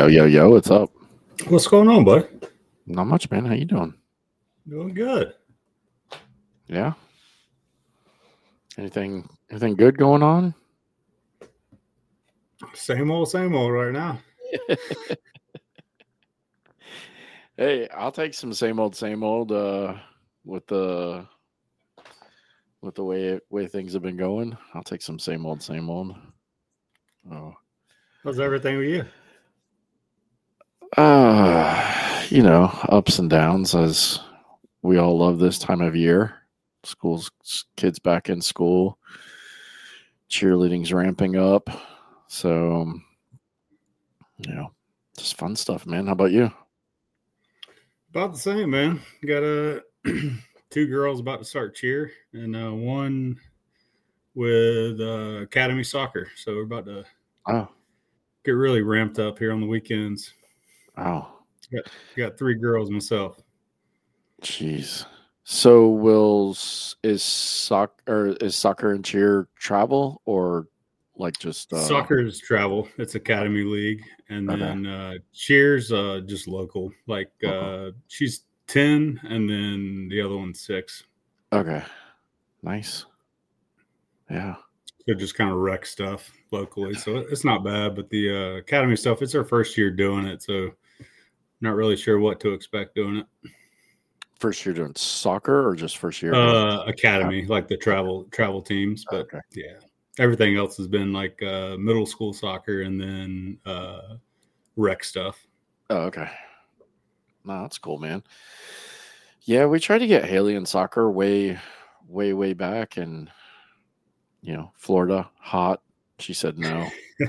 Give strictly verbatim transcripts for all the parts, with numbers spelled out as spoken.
Yo, yo, yo, what's up? What's going on, bud? Not much, man. How you doing? Doing good. Yeah. Anything anything good going on? Same old, same old right now. Hey, I'll take some same old, same old uh with the with the way way things have been going. I'll take some same old, same old. Oh. How's everything with you? Uh, you know, ups and downs as we all love this time of year. School's kids back in school. Cheerleading's ramping up. So, you know, just fun stuff, man. How about you? About the same, man. Got a two girls about to start cheer, and uh, one with uh, academy soccer. So we're about to Oh, get really ramped up here on the weekends. oh, Got, got three girls myself. jeez. So, will s- is soccer or is soccer and cheer travel or like just uh, Soccer is travel. It's academy league, and Okay. then uh, cheers uh, just local. Like Local. uh, she's ten, and then the other one's six. Okay, nice. Yeah. So just kind of wreck stuff locally. So it's not bad, but the uh, academy stuff, it's our first year doing it. So not really sure what to expect doing it. First year doing soccer or just first year? doing- Uh, academy, like the travel travel teams, but Okay. yeah, everything else has been like uh, middle school soccer and then uh, rec stuff. Oh, okay. No, that's cool, man. Yeah, we tried to get Haley in soccer way, way, way back, and you know, Florida, hot. She said no.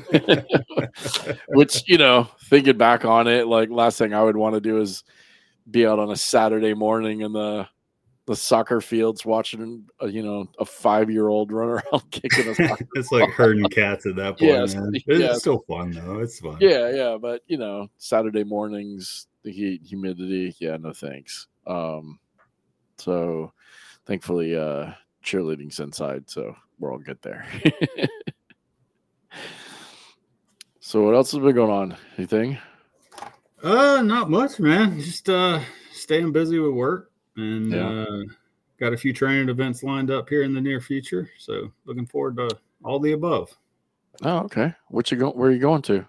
Which, you know, thinking back on it, like last thing I would want to do is be out on a Saturday morning in the the soccer fields watching, a, you know, a five year old run around kicking a soccer. It's like herding cats at that point, Yes, man. It's yes. still fun though. It's fun. Yeah, yeah, but you know, Saturday mornings, the heat, humidity, yeah, no thanks. Um, so thankfully, uh, cheerleading's inside, so we're all good there. So what else has been going on? Anything? Uh, not much, man. Just uh, staying busy with work and Yeah. uh, got a few training events lined up here in the near future. So looking forward to all the above. Oh, okay. What you go? Where are you going to?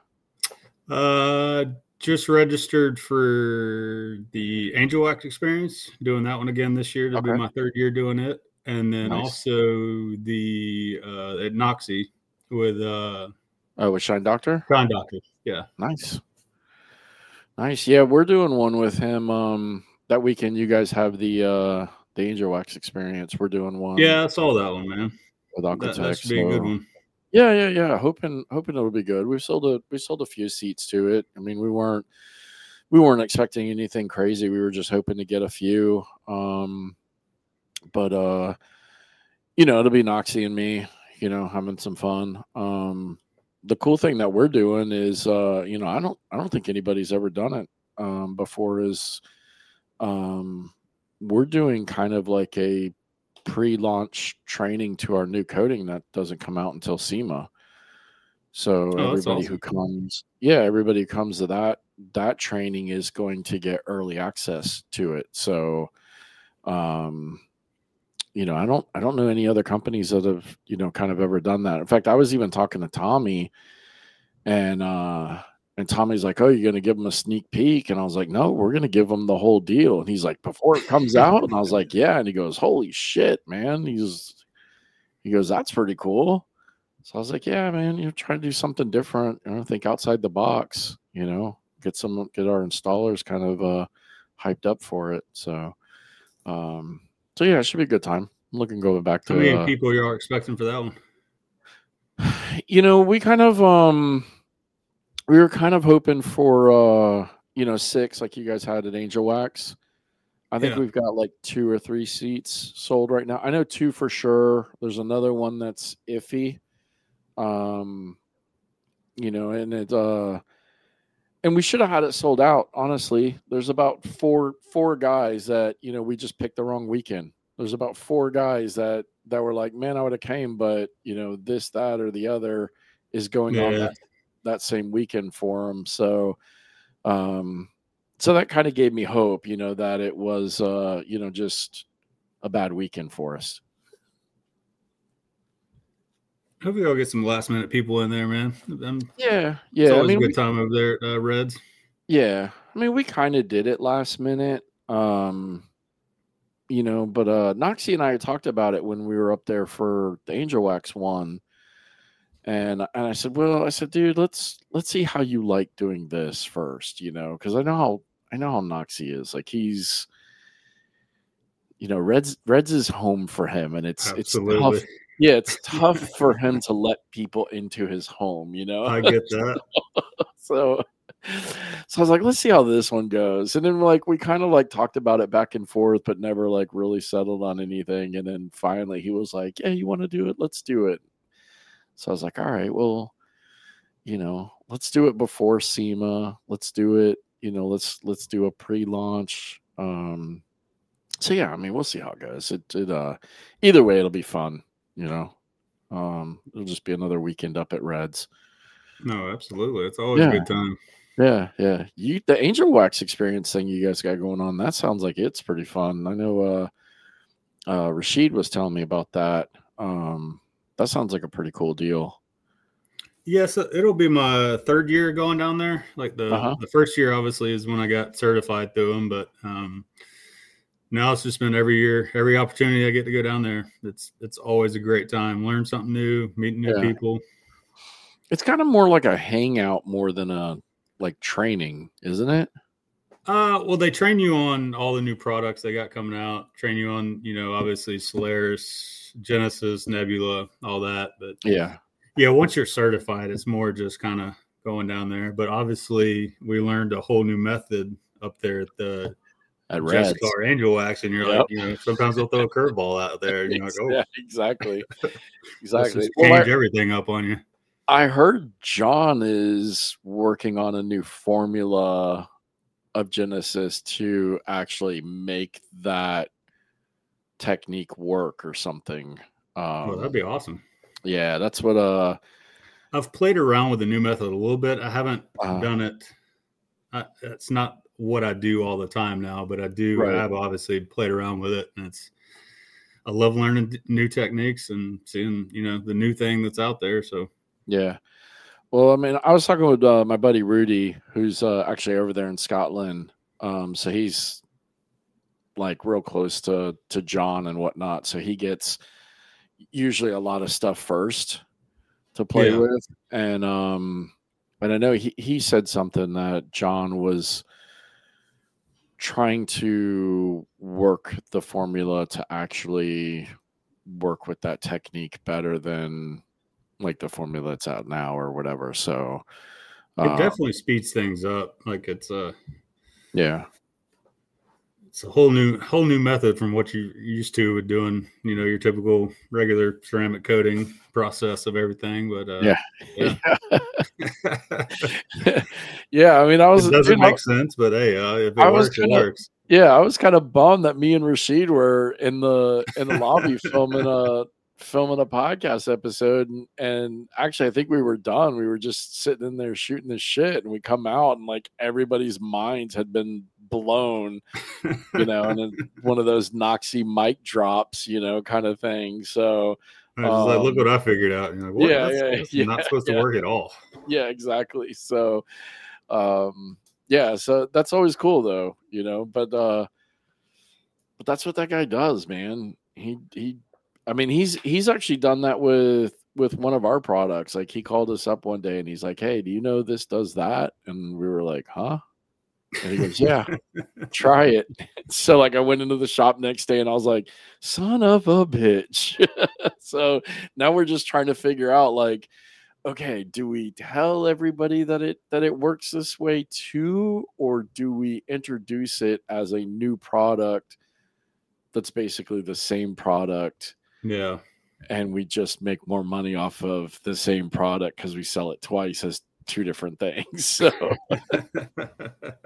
Uh, just registered for the Angel Wax experience. Doing that one again this year. To be Okay. my third year doing it, and then Nice. also the uh, at Noxie with uh, Oh, with Shine Doctor. Con Doctor. Yeah. Nice. Nice. Yeah, we're doing one with him. Um, that weekend, you guys have the uh the Angel Wax experience. We're doing one. Yeah, I saw that one, man. With Aquatech. That, that should be so, a good one. Yeah, yeah, yeah. Hoping, hoping it'll be good. We've sold a, we sold a few seats to it. I mean, we weren't, we weren't expecting anything crazy. We were just hoping to get a few. Um, but uh, you know, it'll be Noxie and me, you know, having some fun. Um, the cool thing that we're doing is, uh, you know, I don't, I don't think anybody's ever done it um, before. Is um, we're doing kind of like a pre-launch training to our new coating that doesn't come out until SEMA. So Oh, everybody awesome. who comes, yeah, everybody who comes to that that training is going to get early access to it. So, um, you know, I don't I don't know any other companies that have, you know, kind of ever done that. In fact, I was even talking to Tommy, and uh, and Tommy's like, "Oh, you're going to give them a sneak peek?" And I was like, "No, we're going to give them the whole deal." And he's like, "Before it comes out?" And I was like, "Yeah." And he goes, "Holy shit, man!" He's he goes, "That's pretty cool." So I was like, "Yeah, man, you're trying to do something different. You know, think outside the box. You know, get some get our installers kind of uh, hyped up for it." So, um, so yeah, it should be a good time. I'm looking going back to. How many Uh, people you are expecting for that one? you know, we kind of um, we were kind of hoping for uh, you know, six like you guys had at Angel Wax. I think Yeah. we've got like two or three seats sold right now. I know two for sure. There's another one that's iffy. Um, you know, and it uh and we should have had it sold out, honestly. There's about four four guys that, you know, we just picked the wrong weekend. There's about four guys that that were like, "Man, I would have came, but, you know, this, that, or the other is going on Yeah. that that same weekend for him. So, um, so that kind of gave me hope, you know, that it was, uh, you know, just a bad weekend for us. Hopefully I'll get some last minute people in there, man. I'm, yeah. Yeah. It's always I mean, a good we, time over there at uh, Reds. yeah. I mean, we kind of did it last minute. Um, you know, but, uh, Noxie and I talked about it when we were up there for the Angel Wax one. And and I said, well, I said, dude, let's let's see how you like doing this first, you know, because I know how I know how Noxie is. Like he's, you know, Reds Reds is home for him, and it's Absolutely. it's tough. Yeah, it's tough for him to let people into his home, you know. I get that. so, so I was like, let's see how this one goes, and then like we kind of like talked about it back and forth, but never like really settled on anything. And then finally, he was like, yeah, you want to do it? Let's do it. So I was like, all right, well, you know, let's do it before SEMA. Let's do it, you know, let's let's do a pre-launch. Um so yeah, I mean, we'll see how it goes. It it uh either way it'll be fun, you know. Um it'll just be another weekend up at Reds. No, absolutely. It's always yeah. a good time. Yeah, yeah. You the Angel Wax experience thing you guys got going on, that sounds like it's pretty fun. I know uh uh Rashid was telling me about that. Um That sounds like a pretty cool deal. Yes, it'll be my third year going down there. Like the, uh-huh. the first year, obviously, is when I got certified through them. But um, now it's just been every year, every opportunity I get to go down there. It's it's always a great time. Learn something new, meet new Yeah. people. It's kind of more like a hangout more than a like training, isn't it? Uh, well, they train you on all the new products they got coming out. Train you on, you know, obviously Solaris, Genesis, Nebula, all that. But yeah, yeah, once you're certified, it's more just kind of going down there. But obviously, we learned a whole new method up there at the at Reds. Jessica or Angel Wax, and you're yep. like, you know, sometimes they'll throw a curveball out there, and you're like, oh, yeah, exactly, exactly, just well, change I, everything up on you. I heard John is working on a new formula of Genesis to actually make that technique work or something. Um, oh, that'd be awesome. Yeah, that's what. Uh, I've played around with the new method a little bit. I haven't uh, done it. I, it's not what I do all the time now, but I do. right. I have obviously played around with it, and it's. I love learning new techniques and seeing, you know, the new thing that's out there. So yeah. Well, I mean, I was talking with uh, my buddy Rudy, who's uh, actually over there in Scotland. Um, so he's like real close to to John and whatnot. So he gets usually a lot of stuff first to play yeah. with, and um, and I know he he said something that John was trying to work the formula to actually work with that technique better than like the formula that's out now or whatever. So it um, definitely speeds things up. Like it's a yeah, it's a whole new whole new method from what you used to with doing, you know, your typical regular ceramic coating process of everything. But uh, yeah, yeah. yeah. I mean, I was it doesn't dude, make I, sense, but hey, uh, if it I works, kinda, it works. Yeah, I was kind of bummed that me and Rashid were in the in the lobby filming a filming a podcast episode, and, and actually, I think we were done. We were just sitting in there shooting the shit, and we come out, and like everybody's minds had been blown, you know, and then one of those Noxie mic drops, you know, kind of thing. So, I was um, like, look what I figured out. And you're like, what? Yeah, that's, yeah, that's yeah, not supposed yeah. to work at all. Yeah, exactly. So, um, yeah, so that's always cool, though, you know. But, uh, but that's what that guy does, man. He he, I mean, he's he's actually done that with with one of our products. Like, he called us up one day and he's like, "Hey, do you know this does that?" And we were like, "Huh?" And he goes, "Yeah, try it." So like I went into the shop next day and I was like, son of a bitch. So now we're just trying to figure out like, okay, do we tell everybody that it that it works this way too, or do we introduce it as a new product that's basically the same product? Yeah. And we just make more money off of the same product because we sell it twice as two different things. So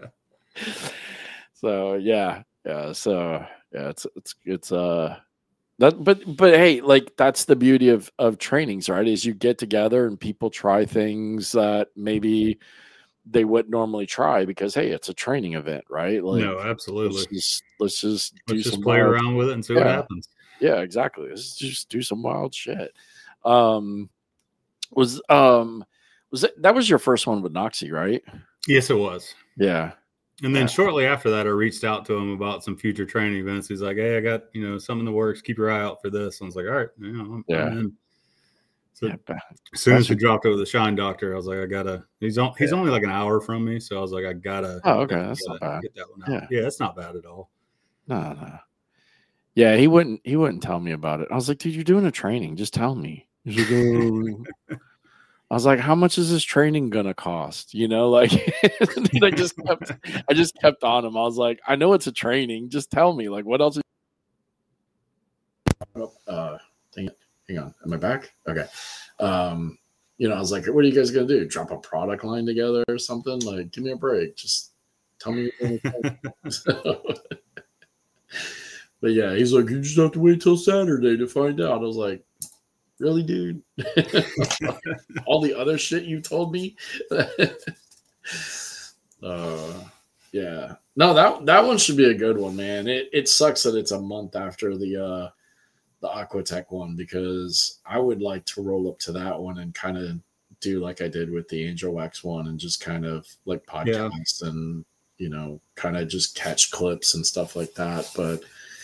So yeah, yeah. So yeah, it's it's it's uh That, but but hey, like that's the beauty of of trainings, right? Is you get together and people try things that maybe they wouldn't normally try because hey, it's a training event, right? Like No, absolutely. let's just let's just do Let's just some play wild, around with it and see what yeah, happens. yeah, exactly. Let's just do some wild shit. Um, was um was it, that was your first one with Noxie, right? Yes, it was. Yeah. And then Yeah. shortly after that, I reached out to him about some future training events. He's like, "Hey, I got you know some in the works. Keep your eye out for this." And I was like, "All right, you know, I'm, Yeah. I'm in." So Yeah, as soon as we Patrick- dropped over the Shine Doctor, I was like, "I gotta." He's on, he's Yeah. only like an hour from me, so I was like, "I gotta." Oh, okay, gotta that's not bad. Get that one out. Yeah. Yeah, that's not bad at all. No, no. Yeah, he wouldn't. He wouldn't tell me about it. I was like, "Dude, you're doing a training. Just tell me." He's like, "Oh." I was like, "How much is this training gonna cost?" You know, like I just kept, I just kept on him. I was like, "I know it's a training. Just tell me. Like, what else?" Oh, uh, dang it. Hang on. Am I back? Okay. Um, you know, I was like, "What are you guys gonna do? Drop a product line together or something? Like, give me a break. Just tell me." So, but yeah, he's like, "You just have to wait till Saturday to find out." I was like, "Really, dude?" All the other shit you told me. uh, yeah, no, that that one should be a good one, man. It it sucks that it's a month after the uh, the Aquatech one because I would like to roll up to that one and kind of do like I did with the Angel Wax one and just kind of like podcast yeah. and you know kind of just catch clips and stuff like that, but.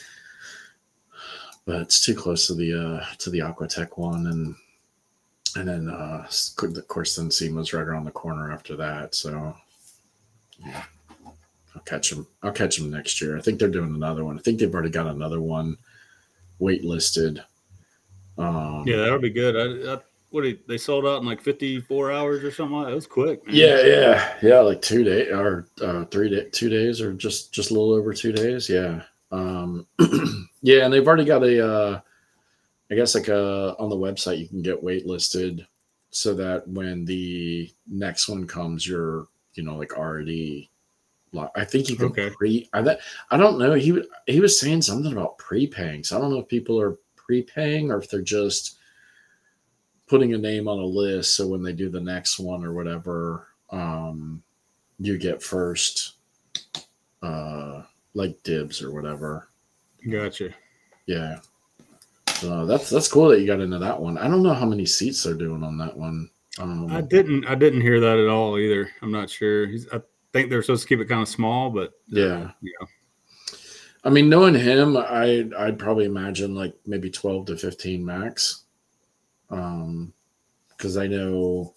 But it's too close to the uh, to the Aquatech one, and and then uh, of course then SEMA's right around the corner after that. So yeah, I'll catch them. I'll catch them next year. I think they're doing another one. I think they've already got another one waitlisted. Um, yeah, that would be good. I, I, what they sold out in like fifty-four hours or something like that. It was quick, man. Yeah, yeah, yeah. Like two days or uh, three day, two days or just just a little over two days. Yeah. Um, yeah, and they've already got a, uh, I guess like a, on the website you can get waitlisted so that when the next one comes, you're, you know, like already, I think you can okay. pre, I, I don't know. He, he was saying something about prepaying. So I don't know if people are prepaying or if they're just putting a name on a list. So when they do the next one or whatever, um, you get first, uh, like dibs or whatever. Gotcha. Yeah. So that's that's cool that you got into that one. I don't know how many seats they're doing on that one. I don't know. I didn't I didn't hear that at all either. I'm not sure. He's, I think they're supposed to keep it kind of small, but uh, yeah. Yeah. I mean, knowing him, I I'd probably imagine like maybe twelve to fifteen max. Um because I know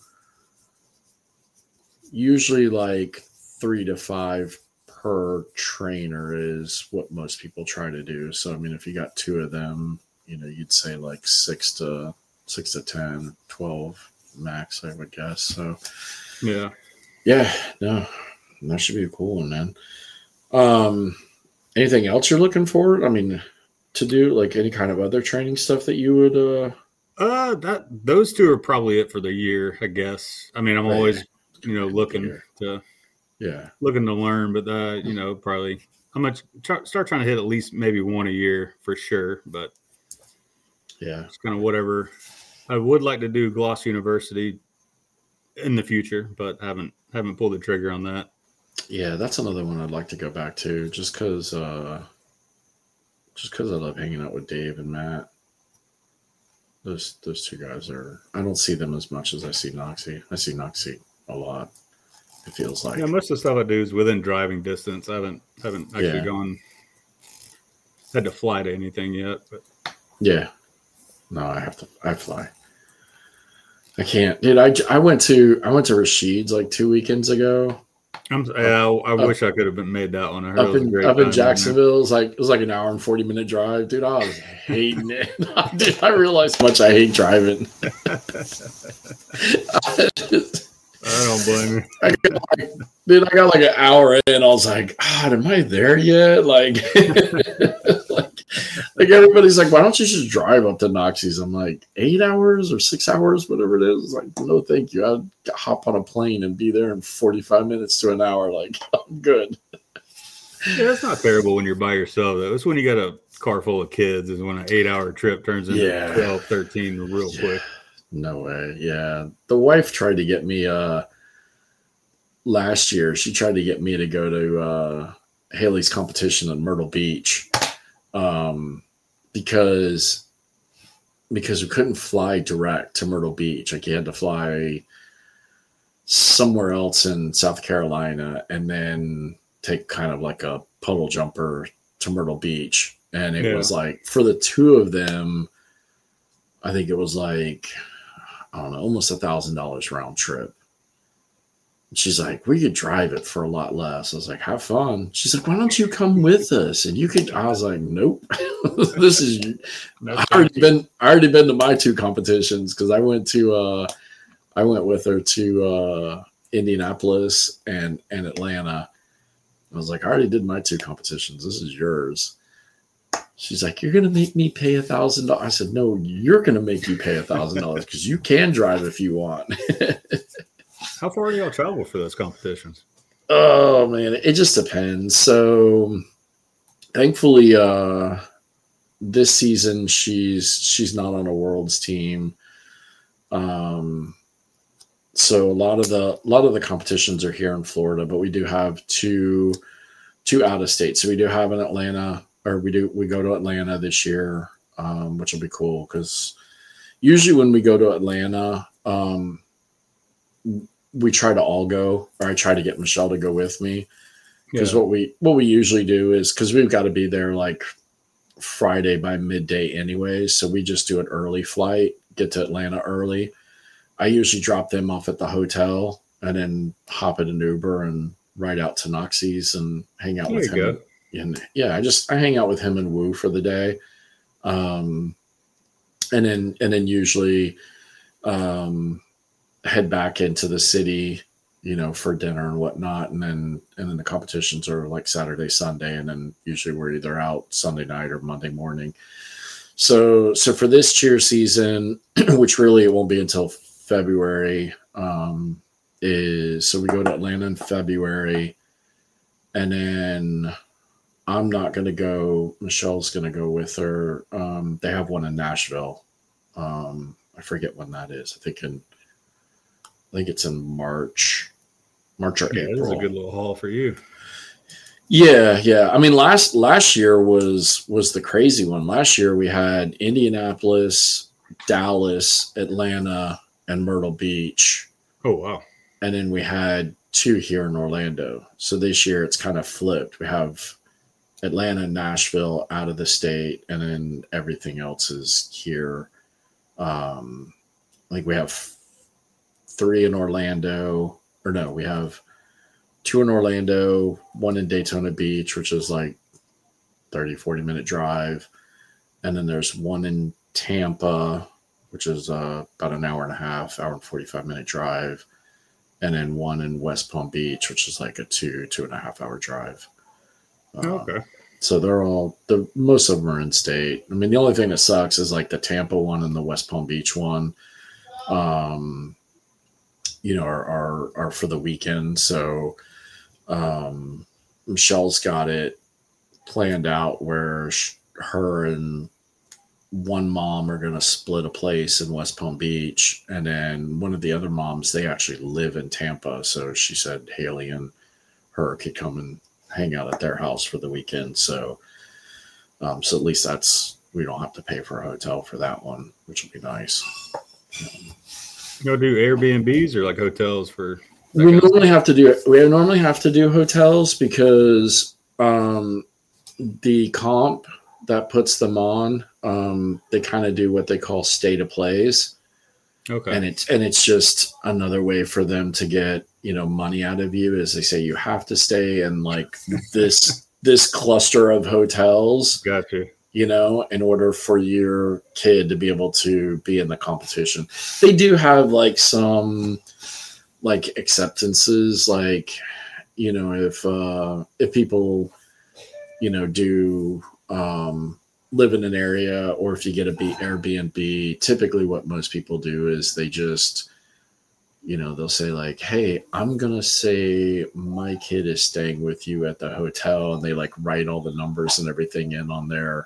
usually like three to five per trainer is what most people try to do. So I mean, if you got two of them, you know, you'd say like six to six to ten, twelve max, I would guess. So yeah, yeah, no, that should be a cool one, man. Um, anything else you're looking for? I mean, to do like any kind of other training stuff that you would. Uh, uh, that those two are probably it for the year, I guess. I mean, I'm right. always, you know, looking to. Yeah, looking to learn, but uh, you know, probably I'm gonna try, start trying to hit at least maybe one a year for sure. But yeah, it's kind of whatever. I would like to do Gloss University in the future, but haven't haven't pulled the trigger on that. Yeah, that's another one I'd like to go back to, just because, uh, just because I love hanging out with Dave and Matt. Those those two guys are. I don't see them as much as I see Noxie. I see Noxie a lot. It feels like. Yeah, most of the stuff I do is within driving distance. I haven't haven't actually yeah. gone had to fly to anything yet. But yeah, no, I have to. I fly. I can't, dude. I, I went to I went to Rashid's like two weekends ago. I'm. Yeah, I, I up, wish I could have been made that one. I heard up it was in a great up in time, Jacksonville. It was like it was like an hour and forty minute drive, dude. I was hating it. Dude, I realized how much I hate driving. I don't blame you. I got like, dude, I got like an hour in. I was like, God, am I there yet? Like, like, like everybody's like, why don't you just drive up to Noxie's? I'm like, eight hours or six hours, whatever it is. It's like, no, thank you. I'd hop on a plane and be there in forty-five minutes to an hour. Like, I'm good. Yeah, that's not terrible when you're by yourself, though. It's when you got a car full of kids is when an eight hour trip turns into Yeah. twelve, thirteen real Yeah. quick. No way. Yeah. The wife tried to get me uh last year. She tried to get me to go to uh Haley's competition in Myrtle Beach. Um because because we couldn't fly direct to Myrtle Beach. Like you had to fly somewhere else in South Carolina and then take kind of like a puddle jumper to Myrtle Beach. And it Yeah. was like for the two of them, I think it was like, I don't know, almost a thousand dollars round trip. She's like, we could drive it for a lot less. I was like, have fun. She's like, why don't you come with us? And you could, I was like, nope, this is, No, I already been, I already been to my two competitions. Cause I went to, uh, I went with her to, uh, Indianapolis and, and Atlanta. I was like, I already did my two competitions. This is yours. She's like, you're going to make me pay a thousand dollars. I said, no, you're going to make you pay a thousand dollars because you can drive if you want. How far do y'all travel for those competitions? Oh man, it just depends. So thankfully, uh, this season she's, she's not on a world's team. Um, so a lot of the, a lot of the competitions are here in Florida, but we do have two, two out of state. So we do have in Atlanta, or we do, we go to Atlanta this year, um, which will be cool. Cause usually when we go to Atlanta, um, we try to all go, or I try to get Michelle to go with me. Cause Yeah. what we, what we usually do is cause we've got to be there like Friday by midday anyways. So we just do an early flight, get to Atlanta early. I usually drop them off at the hotel and then hop in an Uber and ride out to Noxie's and hang out There with you him. go. And yeah, I just, I hang out with him and Woo for the day. Um, and then, and then usually, um, head back into the city, you know, for dinner and whatnot. And then, and then the competitions are like Saturday, Sunday. And then usually we're either out Sunday night or Monday morning. So, so for this cheer season, which really it won't be until February, um, is, so we go to Atlanta in February, and then I'm not going to go. Michelle's going to go with her. Um, they have one in Nashville. Um, I forget when that is. I think in, I think it's in March, March or Yeah, April. this is a good little haul for you. Yeah, yeah. I mean, last last year was was the crazy one. Last year we had Indianapolis, Dallas, Atlanta, and Myrtle Beach, Oh, wow. and then we had two here in Orlando. So this year it's kind of flipped. We have Atlanta and Nashville out of the state, and then everything else is here. Um, I think we have three in Orlando, or no, we have two in Orlando, one in Daytona Beach, which is like thirty, forty minute drive. And then there's one in Tampa, which is uh, about an hour and a half, hour and forty-five minute drive. And then one in West Palm Beach, which is like a two, two and a half hour drive. Uh, Okay. So they're all, the most of them are in state. I mean, the only thing that sucks is like the Tampa one and the West Palm Beach one, um, you know, are, are, are for the weekend. So um, Michelle's got it planned out where sh- her and one mom are going to split a place in West Palm Beach. And then one of the other moms, they actually live in Tampa. So she said Haley and her could come and hang out at their house for the weekend. So, um, so at least that's, we don't have to pay for a hotel for that one, which would be nice. Y'all do Airbnbs or like hotels for? that We kind of normally have to do we normally have to do hotels because um, the comp that puts them on, um, they kind of do what they call stay to plays, stuff? Okay. and it's and it's just another way for them to get, you know, money out of you. Is they say you have to stay in like this this cluster of hotels, Gotcha. you know, in order for your kid to be able to be in the competition. They do have like some like acceptances, like, you know, if uh if people, you know, do um live in an area, or if you get a B Airbnb, typically what most people do is they just, you know, they'll say like, hey, I'm gonna say my kid is staying with you at the hotel, and they like write all the numbers and everything in on their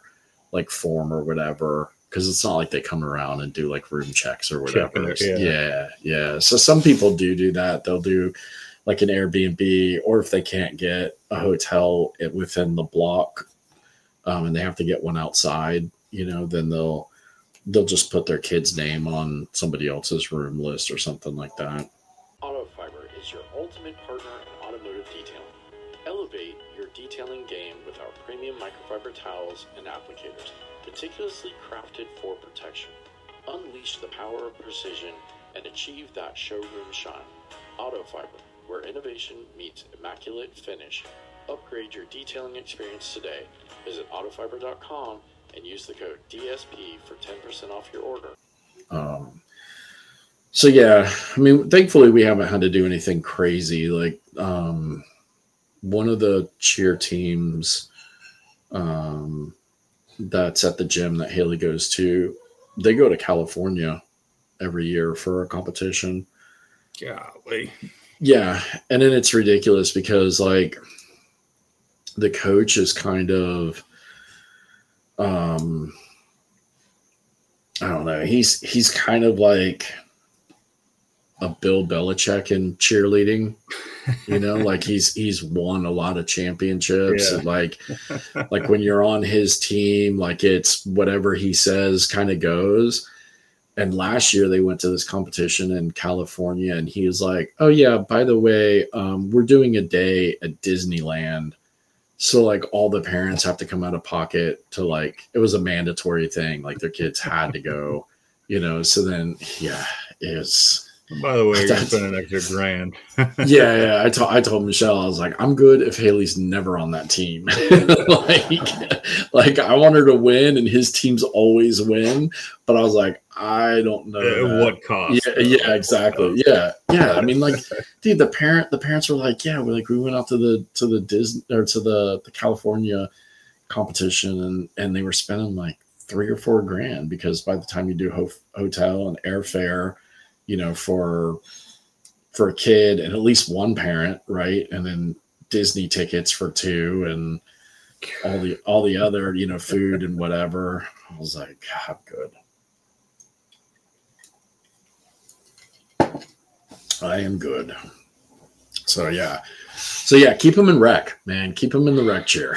like form or whatever, because it's not like they come around and do like room checks or whatever. It, yeah. yeah, yeah. So some people do do that. They'll do like an Airbnb, or if they can't get a hotel within the block, um, and they have to get one outside, you know, then they'll they'll just put their kid's name on somebody else's room list or something like that. Autofiber is your ultimate partner in automotive detailing. Elevate your detailing game with our premium microfiber towels and applicators, meticulously crafted for protection. Unleash the power of precision and achieve that showroom shine. Autofiber, where innovation meets immaculate finish. Upgrade your detailing experience today. Visit autofiber dot com and use the code D S P for ten percent off your order. Um, so yeah, I mean, thankfully we haven't had to do anything crazy. Like um, one of the cheer teams um, that's at the gym that Haley goes to, they go to California every year for a competition. Golly. Yeah. And then it's ridiculous because like the coach is kind of, um, I don't know. He's, he's kind of like a Bill Belichick in cheerleading, you know, like he's, he's won a lot of championships. Yeah. And like, like when you're on his team, like it's whatever he says kind of goes. And last year they went to this competition in California and he was like, oh yeah, by the way, um, we're doing a day at Disneyland. So like all the parents have to come out of pocket to like, it was a mandatory thing. Like their kids had to go, you know? So then, yeah, it's, by the way, you're going to spend an extra grand. yeah. Yeah. I told, I told Michelle, I was like, I'm good if Haley's never on that team. like, like I want her to win and his teams always win. But I was like, I don't know. At what cost? Yeah, yeah, exactly. Yeah. Yeah. I mean, like, dude, the parent, the parents were like, yeah, we're like, we went out to the, to the Disney or to the, the California competition and, and they were spending like three or four grand because by the time you do ho- hotel and airfare, you know, for, for a kid and at least one parent, right. And then Disney tickets for two and all the, all the other, you know, food and whatever. I was like, God, good. I am good. So yeah. So yeah, keep him in rec, man. Keep him in the rec chair.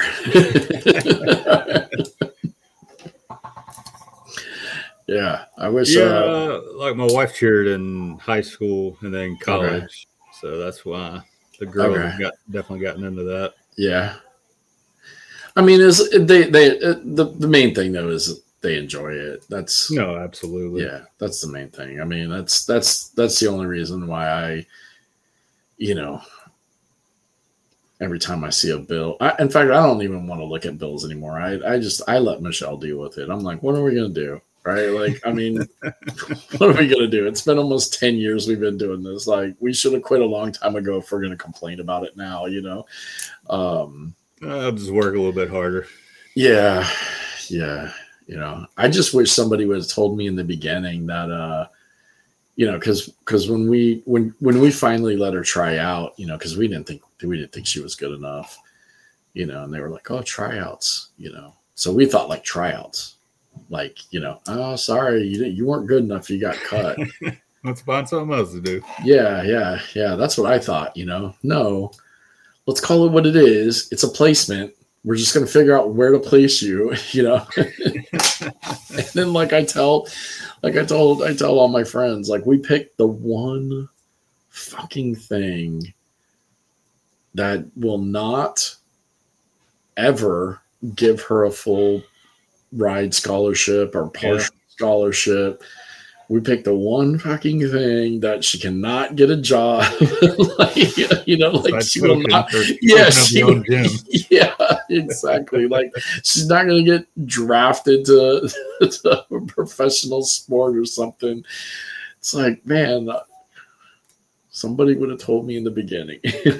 yeah. I wish Yeah, uh, like my wife cheered in high school and then college. Okay. So that's why the girls okay. got definitely gotten into that. Yeah. I mean, is they they the, the main thing though is they enjoy it. That's no, absolutely. Yeah, that's the main thing. I mean, that's that's that's the only reason why I, you know, every time I see a bill, I, in fact, I don't even want to look at bills anymore. I I just I let Michelle deal with it. I'm like, what are we gonna do? Right? Like, I mean, what are we gonna do? It's been almost ten years we've been doing this. Like, we should have quit a long time ago if we're gonna complain about it now. You know. Um, I'll just work a little bit harder. Yeah, yeah. You know, I just wish somebody would have told me in the beginning that, uh, you know, because because when we when when we finally let her try out, you know, because we didn't think we didn't think she was good enough, you know, and they were like, oh, tryouts, you know, so we thought like tryouts, like, you know, oh, sorry, you didn't, you weren't good enough, you got cut. Let's find something else to do. Yeah, yeah, yeah. That's what I thought. You know, no, let's call it what it is. It's a placement. We're just going to figure out where to place you, you know? And then like I tell, like I told, I tell all my friends, like we picked the one fucking thing that will not ever give her a full ride scholarship or partial yeah. scholarship. We picked the one fucking thing that she cannot get a job. like, you know, like she will not. Yeah, she will, yeah, exactly. Like she's not going to get drafted to, to a professional sport or something. It's like, man, somebody would have told me in the beginning.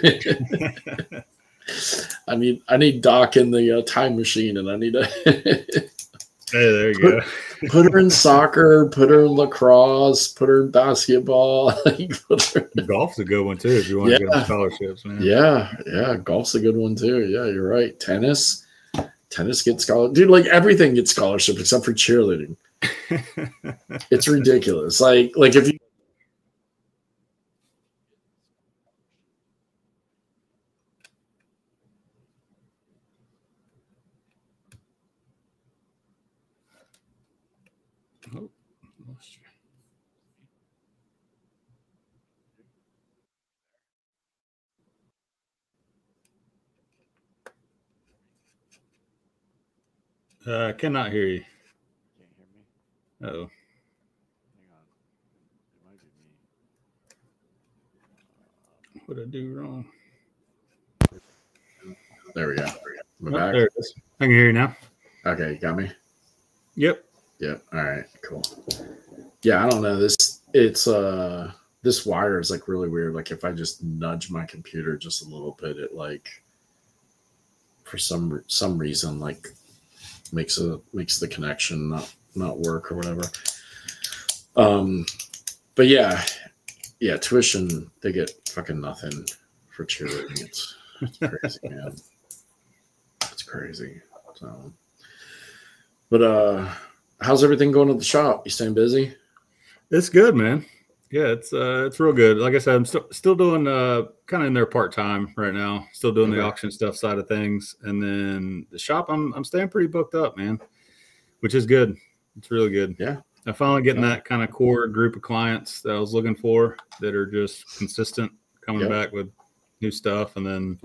I need, I need Doc in the uh, time machine, and I need a. Hey, there you put, go. Put her in soccer, put her in lacrosse, put her in basketball. her... Golf's a good one too if you want yeah. to get on scholarships, man. Yeah, yeah, golf's a good one too. Yeah, you're right. Tennis, tennis gets scholarship, dude. Like everything gets scholarship except for cheerleading. It's ridiculous. Like, like if you. Oh, uh, I cannot hear you. Can't hear me. Oh, Hang on. It might be me. what did I do wrong? There we go. Am I Oh, back? there it is. I can hear you now. Okay, you got me. Yep. Yep. All right. Cool. Yeah, I don't know. This it's uh this wire is like really weird. Like if I just nudge my computer just a little bit, it like for some some reason like makes a makes the connection not not work or whatever. Um, but yeah, yeah, tuition they get fucking nothing for cheerleading. It's, it's crazy, man. It's crazy. So, but uh, how's everything going at the shop? You staying busy? It's good, man. Yeah, it's uh, it's real good. Like I said, I'm still still doing uh, kind of in there part time right now. Still doing Okay. the auction stuff side of things, and then the shop. I'm I'm staying pretty booked up, man, which is good. It's really good. Yeah. I'm finally getting Yeah. that kind of core group of clients that I was looking for that are just consistent, coming Yep. back with new stuff, and then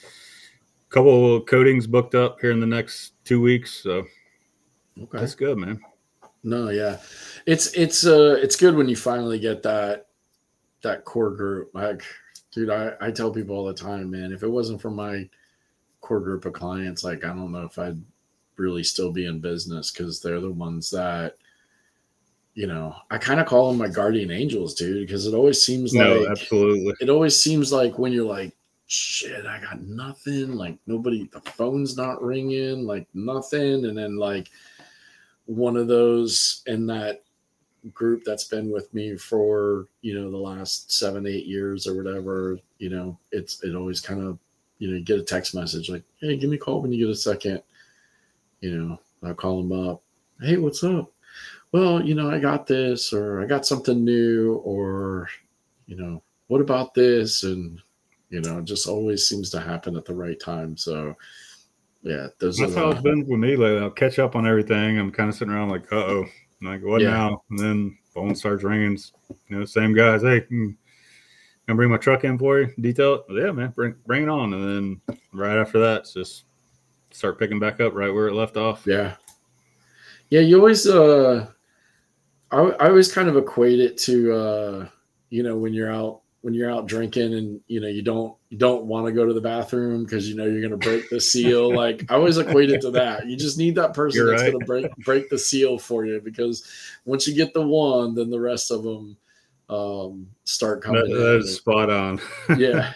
a couple of coatings booked up here in the next two weeks. So Okay. that's good, man. No, yeah, it's it's uh it's good when you finally get that that core group. Like, dude, I I tell people all the time, man, if it wasn't for my core group of clients, like I don't know if I'd really still be in business because they're the ones that, you know, I kind of call them my guardian angels, dude, because it always seems No, like absolutely. it always seems like when you're like, shit, I got nothing, like nobody, the phone's not ringing, like nothing, and then like one of those in that group that's been with me for, you know, the last seven, eight years or whatever, you know, it's, it always kind of, you know, you get a text message like, hey, give me a call when you get a second, you know, I'll call them up. Hey, what's up? Well, you know, I got this, or I got something new, or, you know, what about this? And, you know, it just always seems to happen at the right time. So, yeah, those That's are how the, it's been with me lately. I'll catch up on everything. I'm kind of sitting around like, uh oh, like what Yeah. now? And then phone starts ringing. You know, same guys. Hey, can I bring my truck in for you? Detail it. Well, yeah, man, bring bring it on. And then right after that, it's just start picking back up right where it left off. yeah. Yeah, you always, uh, I, I always kind of equate it to, uh, you know, when you're out, when you're out drinking and, you know, you don't, you don't want to go to the bathroom because, you know, you're going to break the seal. Like I always equate it to that. You just need that person You're that's right. going to break, break the seal for you, because once you get the one, then the rest of them um, start coming That, in. that is spot on. Yeah.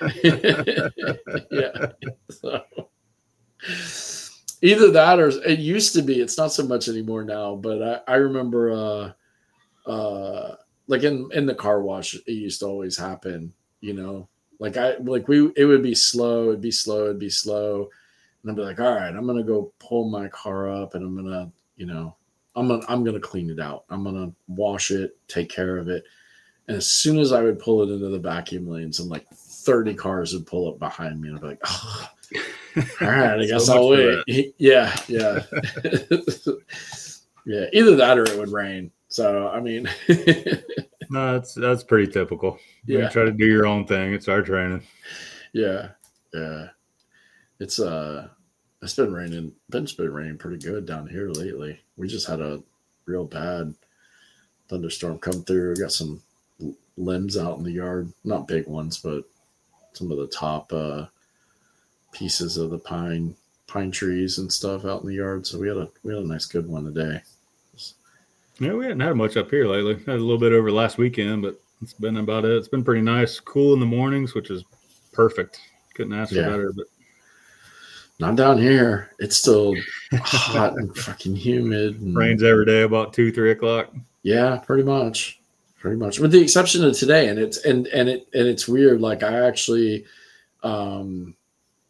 Yeah. So, either that or it used to be, it's not so much anymore now, but I, I remember, uh, uh, like in, in the car wash, it used to always happen, you know, like I, like we, it would be slow, it'd be slow, it'd be slow. And I'd be like, all right, I'm going to go pull my car up and I'm going to, you know, I'm going to, I'm going to clean it out. I'm going to wash it, take care of it. And as soon as I would pull it into the vacuum lanes, and like thirty cars would pull up behind me, and I'd be like, oh, all right, I guess So I'll much for wait. Yeah, yeah. Yeah, either that or it would rain. So, I mean, No, that's that's pretty typical. Yeah. You try to do your own thing. It's our training. yeah, yeah. It's uh it's been raining. It's been raining pretty good down here lately. We just had a real bad thunderstorm come through. We got some limbs out in the yard, not big ones, but some of the top uh pieces of the pine pine trees and stuff out in the yard. So we had a we had a nice good one today. Yeah, we hadn't had much up here lately. Had a little bit over last weekend, but it's been about it. It's been pretty nice, cool in the mornings, which is perfect. Couldn't ask for Yeah. better. But Not down here. It's still hot and fucking humid. And, rains every day about two, three o'clock. yeah, pretty much. Pretty much. With the exception of today. And it's and and it and it's weird. Like I actually um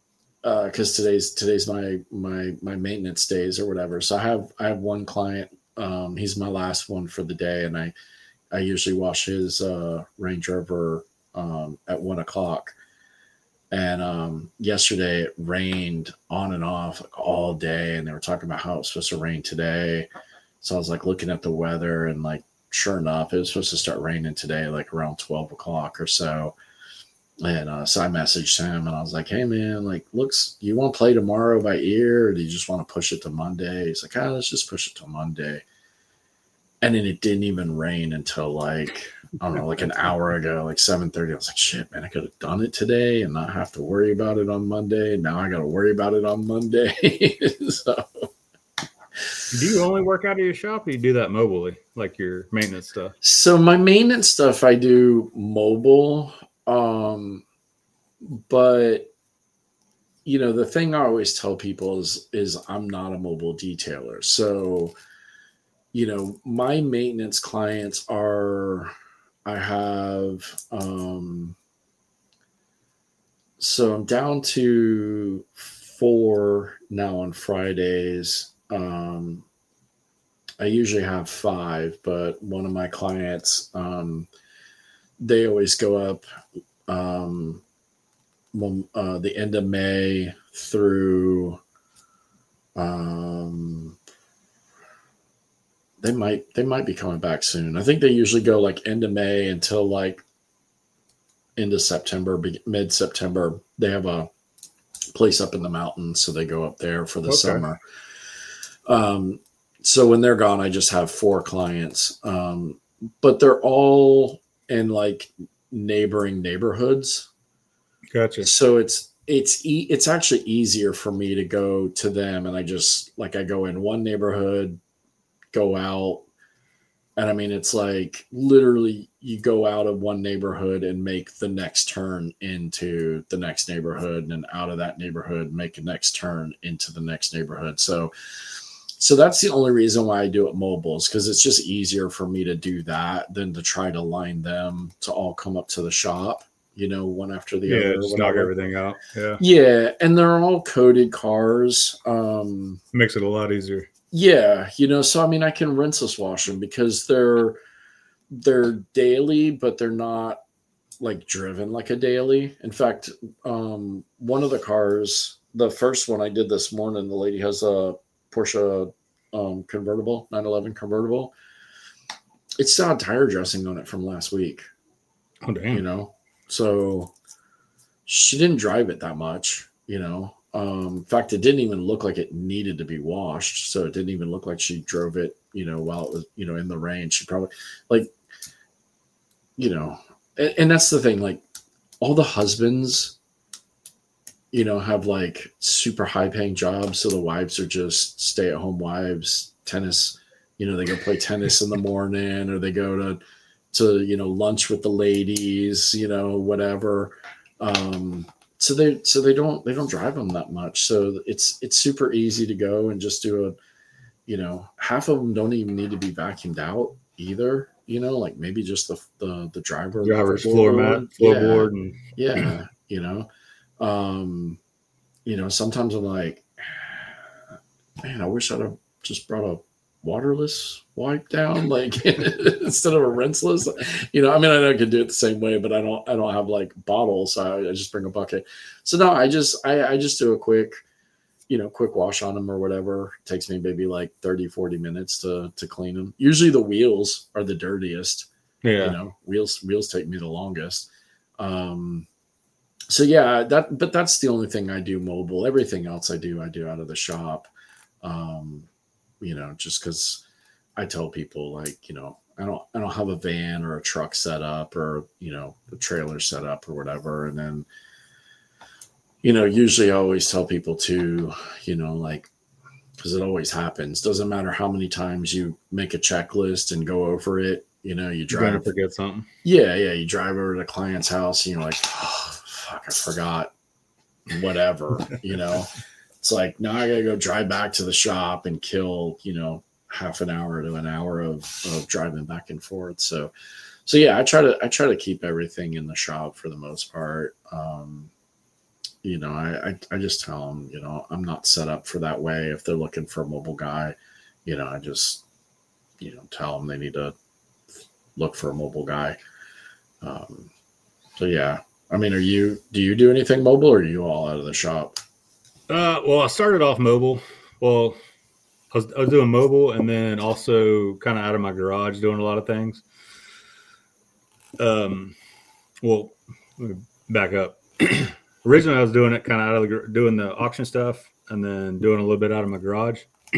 because uh, today's today's my my my maintenance days or whatever. So I have I have one client. Um, he's my last one for the day, and I I usually wash his uh, Range Rover um, at one o'clock. And um, yesterday it rained on and off like all day, and they were talking about how it was supposed to rain today. So I was like looking at the weather, and like sure enough, it was supposed to start raining today, like around twelve o'clock or so. And uh, so I messaged him, and I was like, "Hey man, like, looks, you want to play tomorrow by ear, or do you just want to push it to Monday?" He's like, "Ah, let's just push it to Monday." And then it didn't even rain until like, I don't know, like an hour ago, like seven thirty. I was like, shit, man, I could have done it today and not have to worry about it on Monday. Now I got to worry about it on Monday. So, do you only work out of your shop, or you do that mobily, like your maintenance stuff? So my maintenance stuff I do mobile. Um, but you know, the thing I always tell people is, is I'm not a mobile detailer. So, you know, my maintenance clients are, I have, um, so I'm down to four now on Fridays. Um, I usually have five, but one of my clients, um, they always go up um, when, uh, the end of May through um, they might they might be coming back soon. I think they usually go like end of May until like into September, mid September. They have a place up in the mountains, so they go up there for the Okay. summer. Um, so when they're gone, I just have four clients, um, but they're all in like neighboring neighborhoods. Gotcha. So it's it's e- it's actually easier for me to go to them, and I just like I go in one neighborhood, go out, and I mean it's like literally you go out of one neighborhood and make the next turn into the next neighborhood, and out of that neighborhood make a next turn into the next neighborhood. So so that's the only reason why I do it mobile, is because it's just easier for me to do that than to try to line them to all come up to the shop, you know, one after the Yeah, other. just or knock whatever. everything out. Yeah. Yeah, and they're all coded cars. Um, Makes it a lot easier. yeah, you know, so I mean, I can rinseless wash them because they're they're daily, but they're not like driven like a daily. In fact, um, one of the cars, the first one I did this morning, the lady has a Porsche um, convertible, nine eleven convertible. It still had tire dressing on it from last week. Oh, damn. You know, so she didn't drive it that much, you know. Um, in fact, it didn't even look like it needed to be washed. So it didn't even look like she drove it, you know, while it was, you know, in the rain. She probably like, you know, and, and that's the thing, like all the husbands, you know, have like super high paying jobs. So the wives are just stay at home wives, tennis, you know, they go play tennis in the morning, or they go to, to, you know, lunch with the ladies, you know, whatever. Um, so they, so they don't, they don't drive them that much. So it's, it's super easy to go and just do a, you know, half of them don't even need to be vacuumed out either. You know, like maybe just the, the, the driver, Driver's floor mat, floorboard, and yeah, you know, um, you know, sometimes I'm like, man, I wish I'd have just brought a waterless wipe down, like instead of a rinseless. You know, I mean, I know I could do it the same way, but I don't, I don't have like bottles, so I, I just bring a bucket. So no, I just, I, I just do a quick, you know, quick wash on them or whatever. It takes me maybe like thirty, forty minutes to to clean them. Usually the wheels are the dirtiest. yeah, You know, wheels wheels take me the longest. Um, so yeah, that but that's the only thing I do mobile. Everything else I do, I do out of the shop. Um, you know, just because I tell people like, you know, I don't I don't have a van or a truck set up, or, you know, a trailer set up or whatever. And then, you know, usually I always tell people to, you know, like, because it always happens. Doesn't matter how many times you make a checklist and go over it. You know, you you're going to drive. forget something. Yeah, yeah. You drive over to the client's house and you're like, oh, fuck, I forgot whatever, you know. It's like, now I got to go drive back to the shop and kill, you know, half an hour to an hour of, of driving back and forth. So, so yeah, I try to, I try to keep everything in the shop for the most part. Um, you know, I, I, I just tell them, you know, I'm not set up for that way. If they're looking for a mobile guy, you know, I just, you know, tell them they need to look for a mobile guy. Um, so yeah, I mean, are you, do you do anything mobile, or are you all out of the shop? Uh, well, I started off mobile. Well, I was, I was doing mobile, and then also kind of out of my garage doing a lot of things. Um, well, let me back up. Originally, I was doing it kind of out of the doing the auction stuff, and then doing a little bit out of my garage.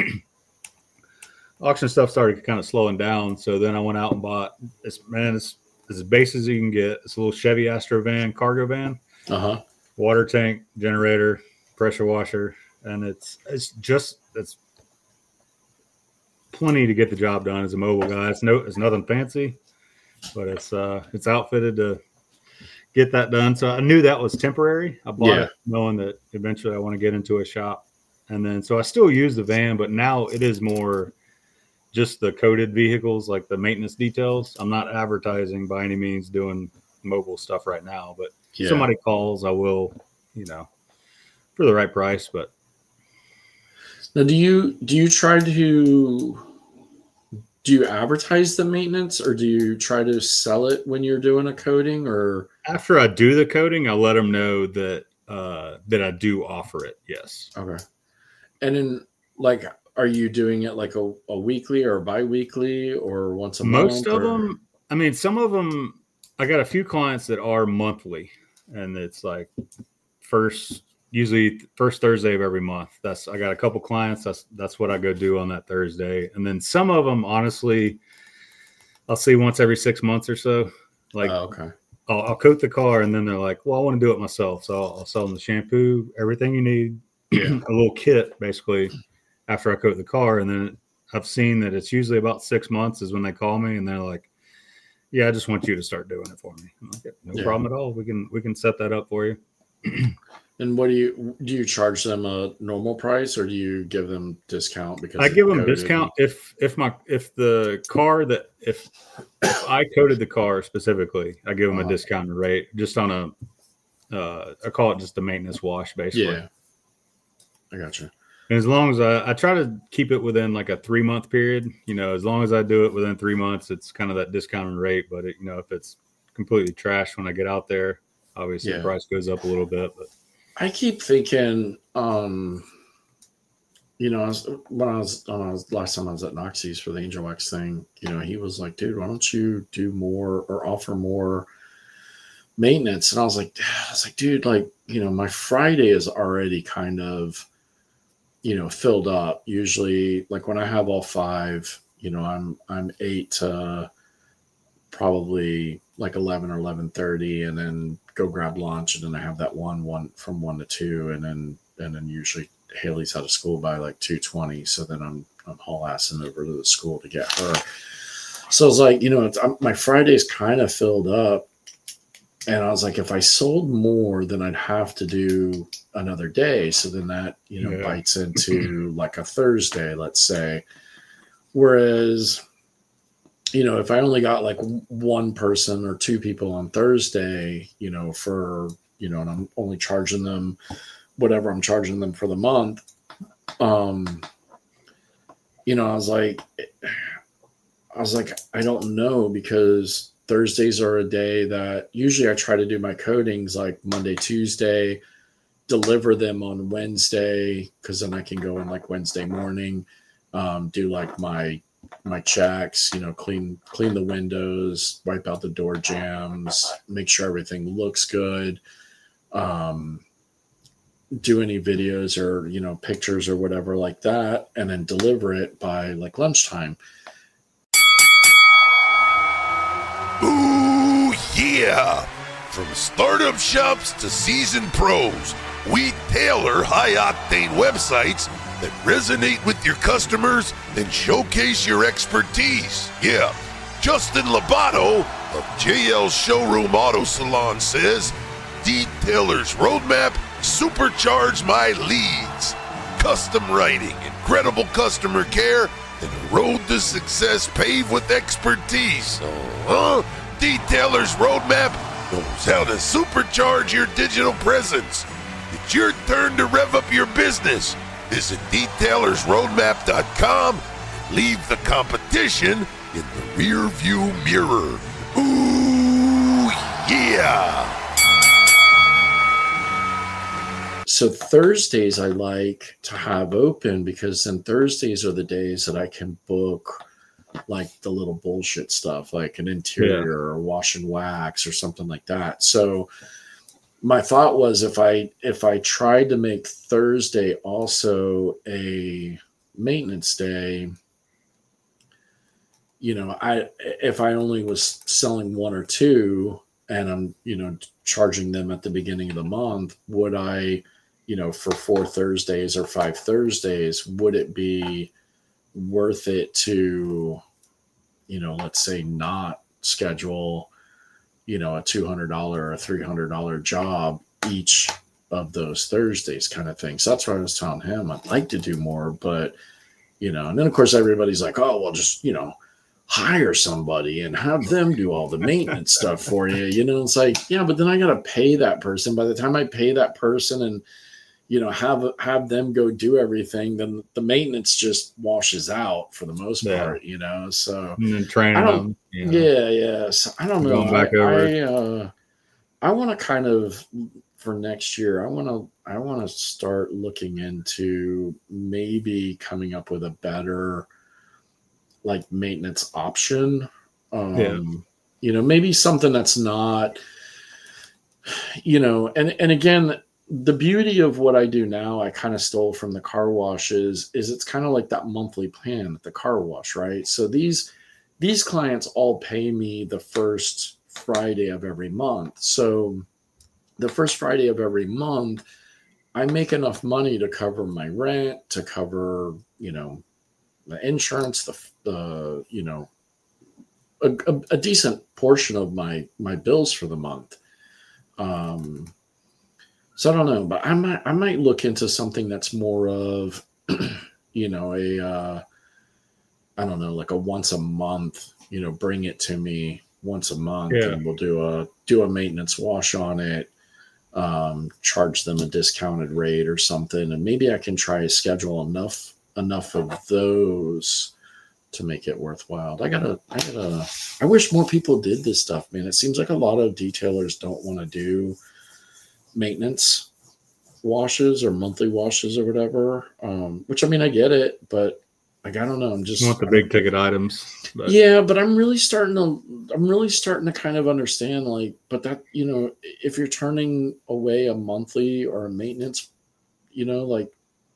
Auction stuff started kind of slowing down, so then I went out and bought this. Man, it's, it's as base as you can get. It's a little Chevy Astro van, cargo van, Uh huh. water tank, generator, pressure washer, and it's it's just it's plenty to get the job done as a mobile guy. It's no, it's nothing fancy, but it's uh it's outfitted to get that done. So I knew that was temporary. I bought Yeah. it knowing that eventually I want to get into a shop. And then, so I still use the van, but now it is more just the coded vehicles, like the maintenance details. I'm not advertising by any means doing mobile stuff right now, but Yeah. if somebody calls, I will, you know, for the right price. But Now, do you, do you try to, do you advertise the maintenance, or do you try to sell it when you're doing a coding, or? after I do the coding, I let them know that, uh, that I do offer it. Yes. Okay. And then, like, are you doing it like a, a weekly or bi-weekly or once a month? Most of or- them, I mean, some of them, I got a few clients that are monthly, and it's like first, usually first Thursday of every month. That's, I got a couple clients. That's, that's what I go do on that Thursday. And then some of them, honestly, I'll see once every six months or so. Like, Oh, okay. I'll, I'll coat the car, and then they're like, well, I want to do it myself. So I'll, I'll sell them the shampoo, everything you need, Yeah. a little kit basically after I coat the car. And then I've seen that it's usually about six months is when they call me, and they're like, yeah, I just want you to start doing it for me. I'm like, no Yeah. problem at all. We can, we can set that up for you. And what do you, do you charge them a normal price, or do you give them discount? Because I it's give them coded? discount if, if my, if the car that, if, if I coated the car specifically, I give them Uh-huh. a discounted rate just on a, uh, I call it just a maintenance wash basically. Yeah. I gotcha. And as long as I, I try to keep it within like a three month period, you know, as long as I do it within three months, it's kind of that discounted rate. But, it, you know, if it's completely trash when I get out there, obviously Yeah. the price goes up a little bit. But I keep thinking, um, you know, I was, when I was, when I was last time I was at Noxie's for the Angel X thing, you know, he was like, dude, why don't you do more or offer more maintenance? And I was like, I was like, dude, like, you know, my Friday is already kind of, you know, filled up. Usually, like when I have all five, you know, I'm I'm eight to probably like eleven or eleven thirty, and then go grab lunch, and then I have that one one from one to two, and then and then usually Haley's out of school by like two twenty, so then I'm I'm haul assing over to the school to get her. So I was like, you know, it's, I'm, my Friday's kind of filled up. And I was like, if I sold more, then I'd have to do another day. So then that, you know, Yeah. bites into like a Thursday, let's say. Whereas, you know, if I only got like one person or two people on Thursday, you know, for, you know, and I'm only charging them whatever I'm charging them for the month, um, you know, I was like, I was like, I don't know, because Thursdays are a day that usually I try to do my codings like Monday, Tuesday, deliver them on Wednesday, because then I can go in like Wednesday morning, um, do like my my checks, you know, clean clean the windows, wipe out the door jams, make sure everything looks good, um, do any videos or, you know, pictures or whatever like that, and then deliver it by like lunchtime. Ooh, yeah! From startup shops to seasoned pros, we tailor high-octane websites that resonate with your customers and showcase your expertise. Yeah, Justin Labato of J L Showroom Auto Salon says, Detailer's Roadmap supercharge my leads. Custom writing, incredible customer care, and a road to success paved with expertise. Uh-huh. Detailer's Roadmap knows how to supercharge your digital presence. It's your turn to rev up your business. Visit detailersroadmap dot com and leave the competition in the rear view mirror. Ooh, yeah! So Thursdays I like to have open because then Thursdays are the days that I can book like the little bullshit stuff, like an interior yeah. or wash and wax or something like that. So my thought was if I if I tried to make Thursday also a maintenance day, you know, I if I only was selling one or two and I'm, you know, charging them at the beginning of the month, would I, you know, for four Thursdays or five Thursdays, would it be worth it to, you know, let's say not schedule, you know, a two hundred dollars or a three hundred dollars job each of those Thursdays kind of thing. So that's what I was telling him. I'd like to do more, but, you know, and then of course everybody's like, oh, well, just, you know, hire somebody and have them do all the maintenance stuff for you. You know, it's like, yeah, but then I got to pay that person. By the time I pay that person and, you know, have, have them go do everything, then the maintenance just washes out for the most yeah. part, you know? So and then training them. You know, yeah. Yeah. So I don't know. Going back I, over. I, uh, I want to kind of, for next year, I want to, I want to start looking into maybe coming up with a better, like, maintenance option. Um, yeah. You know, maybe something that's not, you know, and, and again, the beauty of what I do now, I kind of stole from the car washes, is it's kind of like that monthly plan at the car wash, right? So these, these clients all pay me the first Friday of every month. So the first Friday of every month, I make enough money to cover my rent, to cover, you know, the insurance, the, the you know, a, a, a decent portion of my, my bills for the month. Um, so I don't know, but I might, I might look into something that's more of, you know, a, uh, I don't know, like a once a month, you know, bring it to me once a month yeah. and we'll do a, do a maintenance wash on it. Um, charge them a discounted rate or something. And maybe I can try to schedule enough, enough of those to make it worthwhile. I gotta, I gotta, I wish more people did this stuff, man. It seems like a lot of detailers don't want to do maintenance washes or monthly washes or whatever. Um, which, I mean, I get it, but like, I don't know. I'm just you want the big ticket items. But. Yeah, but I'm really starting to, I'm really starting to kind of understand, like, but that, you know, if you're turning away a monthly or a maintenance, you know, like,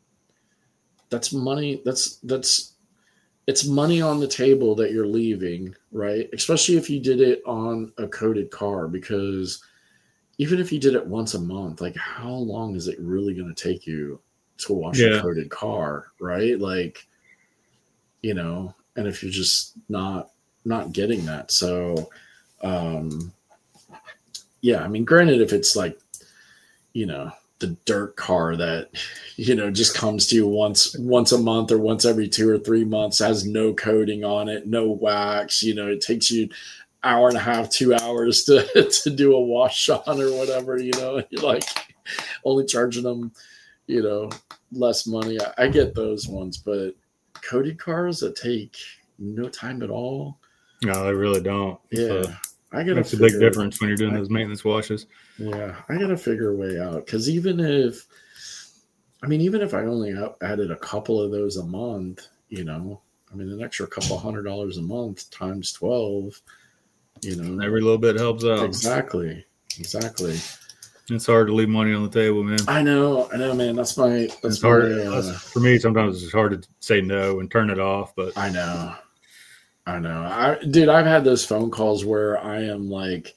that's money. That's, that's, it's money on the table that you're leaving, right? Especially if you did it on a coded car, because even if you did it once a month, like, how long is it really going to take you to wash yeah. a coded car, right? Like, you know, and if you're just not, not getting that. So, um, yeah, I mean, granted, if it's like, you know, the dirt car that, you know, just comes to you once, once a month or once every two or three months, has no coating on it, no wax, you know, it takes you hour and a half, two hours to, to do a wash on or whatever, you know, you're like only charging them, you know, less money. I, I get those ones, but coated cars that take no time at all. No, they really don't. Yeah. So I gotta Makes a big difference when you're doing I, those maintenance washes. Yeah, I gotta figure a way out, because even if, I mean, even if I only added a couple of those a month, you know, I mean, an extra couple hundred dollars a month times twelve, you know, every little bit helps out. Exactly, exactly. It's hard to leave money on the table, man. I know, I know, man. That's my. That's it's hard my, uh, for me. Sometimes it's hard to say no and turn it off, but I know. I know. I dude, I've had those phone calls where I am like,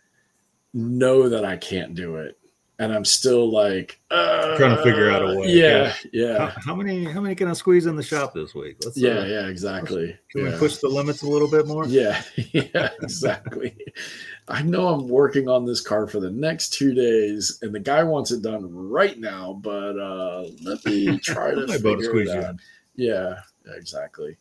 know that I can't do it, and I'm still like uh, trying to figure out a way. Yeah, yeah. How, how many? How many can I squeeze in the shop this week? Let's, yeah, uh, yeah, exactly. Can yeah. we push the limits a little bit more? Yeah, yeah, exactly. I know I'm working on this car for the next two days, and the guy wants it done right now. But uh, let me try to figure it out. Yeah, yeah, exactly.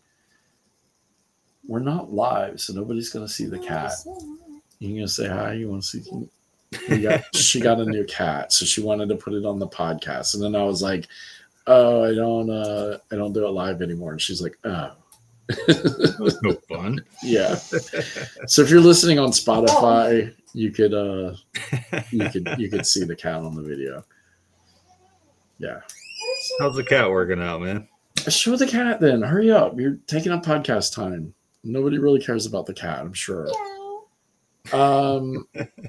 We're not live, so nobody's going to see the cat. You going to say hi? You want to see? We got she got a new cat, so she wanted to put it on the podcast. And then I was like, "Oh, I don't, uh, I don't do it live anymore." And she's like, "Oh, That was no fun. yeah." So if you're listening on Spotify, you could, uh, you could, you could see the cat on the video. Yeah. How's the cat working out, man? Show the cat then. Hurry up. You're taking up podcast time. Nobody really cares about the cat, I'm sure. Um,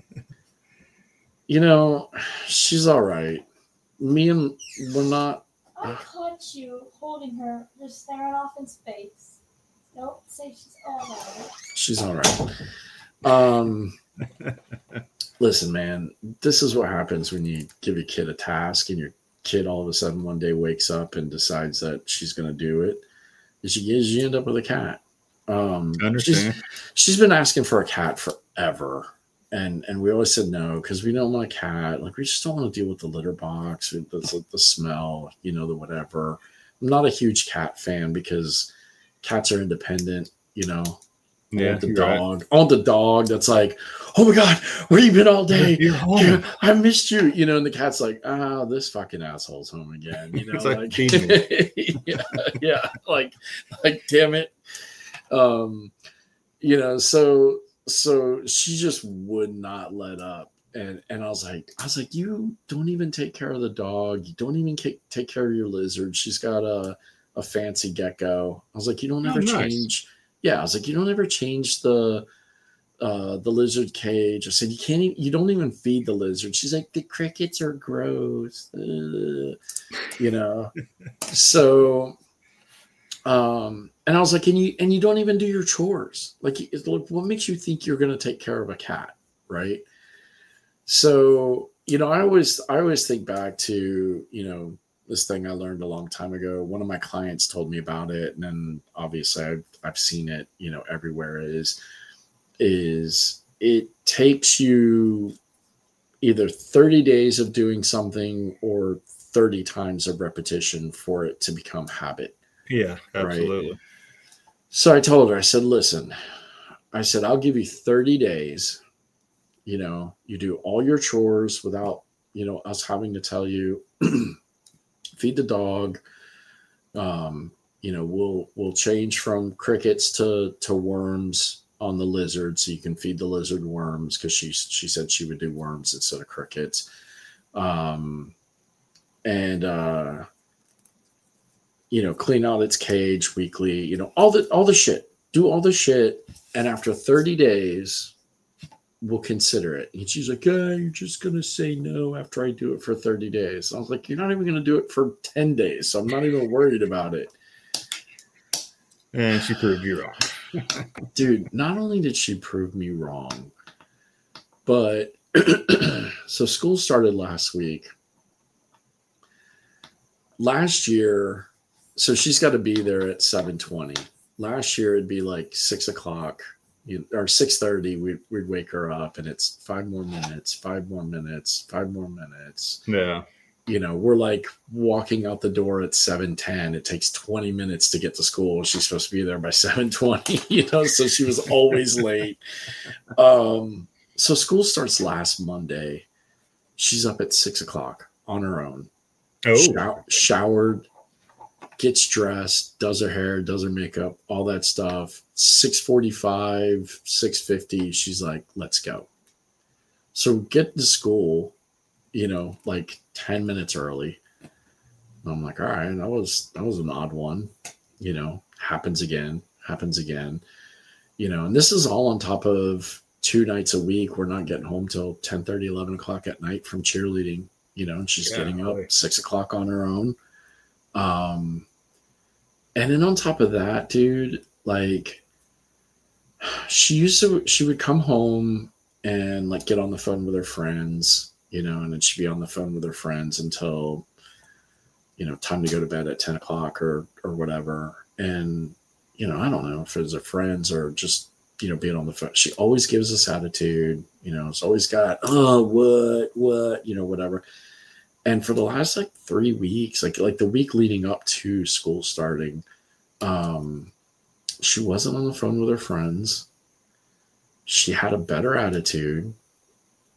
you know, she's all right. Me and we're not. I caught you holding her, just staring off in space. Don't say she's all right. She's all right. Um, listen, man, this is what happens when you give your kid a task and your kid all of a sudden one day wakes up and decides that she's going to do it. Is you, is you end up with a cat. Um, I understand. She's, she's been asking for a cat forever. And and we always said no because we don't want a cat. Like, we just don't want to deal with the litter box, with the, the smell, you know, the whatever. I'm not a huge cat fan because cats are independent, you know. I Yeah, want the you're dog. I want the dog that's like, "Oh my God, where you been all day? You're home. Yeah, I missed you." You know, and the cat's like, "Ah, this fucking asshole's home again." You know, It's like, like, "Feed me." yeah, yeah, like, like, damn it. Um, you know, so so she just would not let up. And and I was like, I was like, you don't even take care of the dog. You don't even take, take care of your lizard. She's got a, a fancy gecko. I was like, you don't Oh, ever nice. change. Yeah, I was like, you don't ever change the uh, the lizard cage. I said, you can't even, you don't even feed the lizard. She's like, the crickets are gross. Ugh. You know, so um, and I was like, and you and you don't even do your chores. Like, it's like, what makes you think you're going to take care of a cat, right? So, you know, I always I always think back to, you know, this thing I learned a long time ago. One of my clients told me about it, and then obviously I've I've seen it, you know, everywhere. Is is it takes you either thirty days of doing something or thirty times of repetition for it to become habit. Yeah, absolutely. Right? So I told her, I said, listen, I said, I'll give you thirty days. You know, you do all your chores without, you know, us having to tell you, feed the dog. Um, you know, we'll we'll change from crickets to to worms on the lizard, so you can feed the lizard worms, because she she said she would do worms instead of crickets. Um, and uh, you know, clean out its cage weekly. You know, all the all the shit. Do all the shit, and after thirty days, we'll consider it. And she's like, "Yeah, you're just gonna say no after I do it for thirty days." I was like, "You're not even gonna do it for ten days, so I'm not even worried about it." And she proved you wrong. Dude, not only did she prove me wrong, but so school started last week. Last year, so she's got to be there at seven twenty. Last year, it'd be like six o'clock. You, or six thirty, we'd, we'd wake her up, and it's five more minutes, five more minutes, five more minutes. Yeah. You know, we're like walking out the door at seven ten. It takes twenty minutes to get to school. She's supposed to be there by seven twenty, you know, so she was always late. Um, so school starts last Monday. She's up at six o'clock on her own. Oh. Show- showered, gets dressed, does her hair, does her makeup, all that stuff. six forty-five, six fifty, she's like, let's go. So get to school, you know, like ten minutes early. I'm like, all right, that was that was an odd one. You know, happens again, happens again. You know, and this is all on top of two nights a week. We're not getting home till ten thirty, eleven o'clock at night from cheerleading, you know, and she's Yeah, getting up boy. six o'clock on her own. Um, and then on top of that, dude, like, she used to, she would come home and like get on the phone with her friends, you know, and then she'd be on the phone with her friends until, you know, time to go to bed at ten o'clock or, or whatever. And, you know, I don't know if it's her friends or just, you know, being on the phone. She always gives us attitude, you know, it's always got, oh, what, what, you know, whatever. And for the last like three weeks, like, like the week leading up to school starting, um, she wasn't on the phone with her friends. She had a better attitude.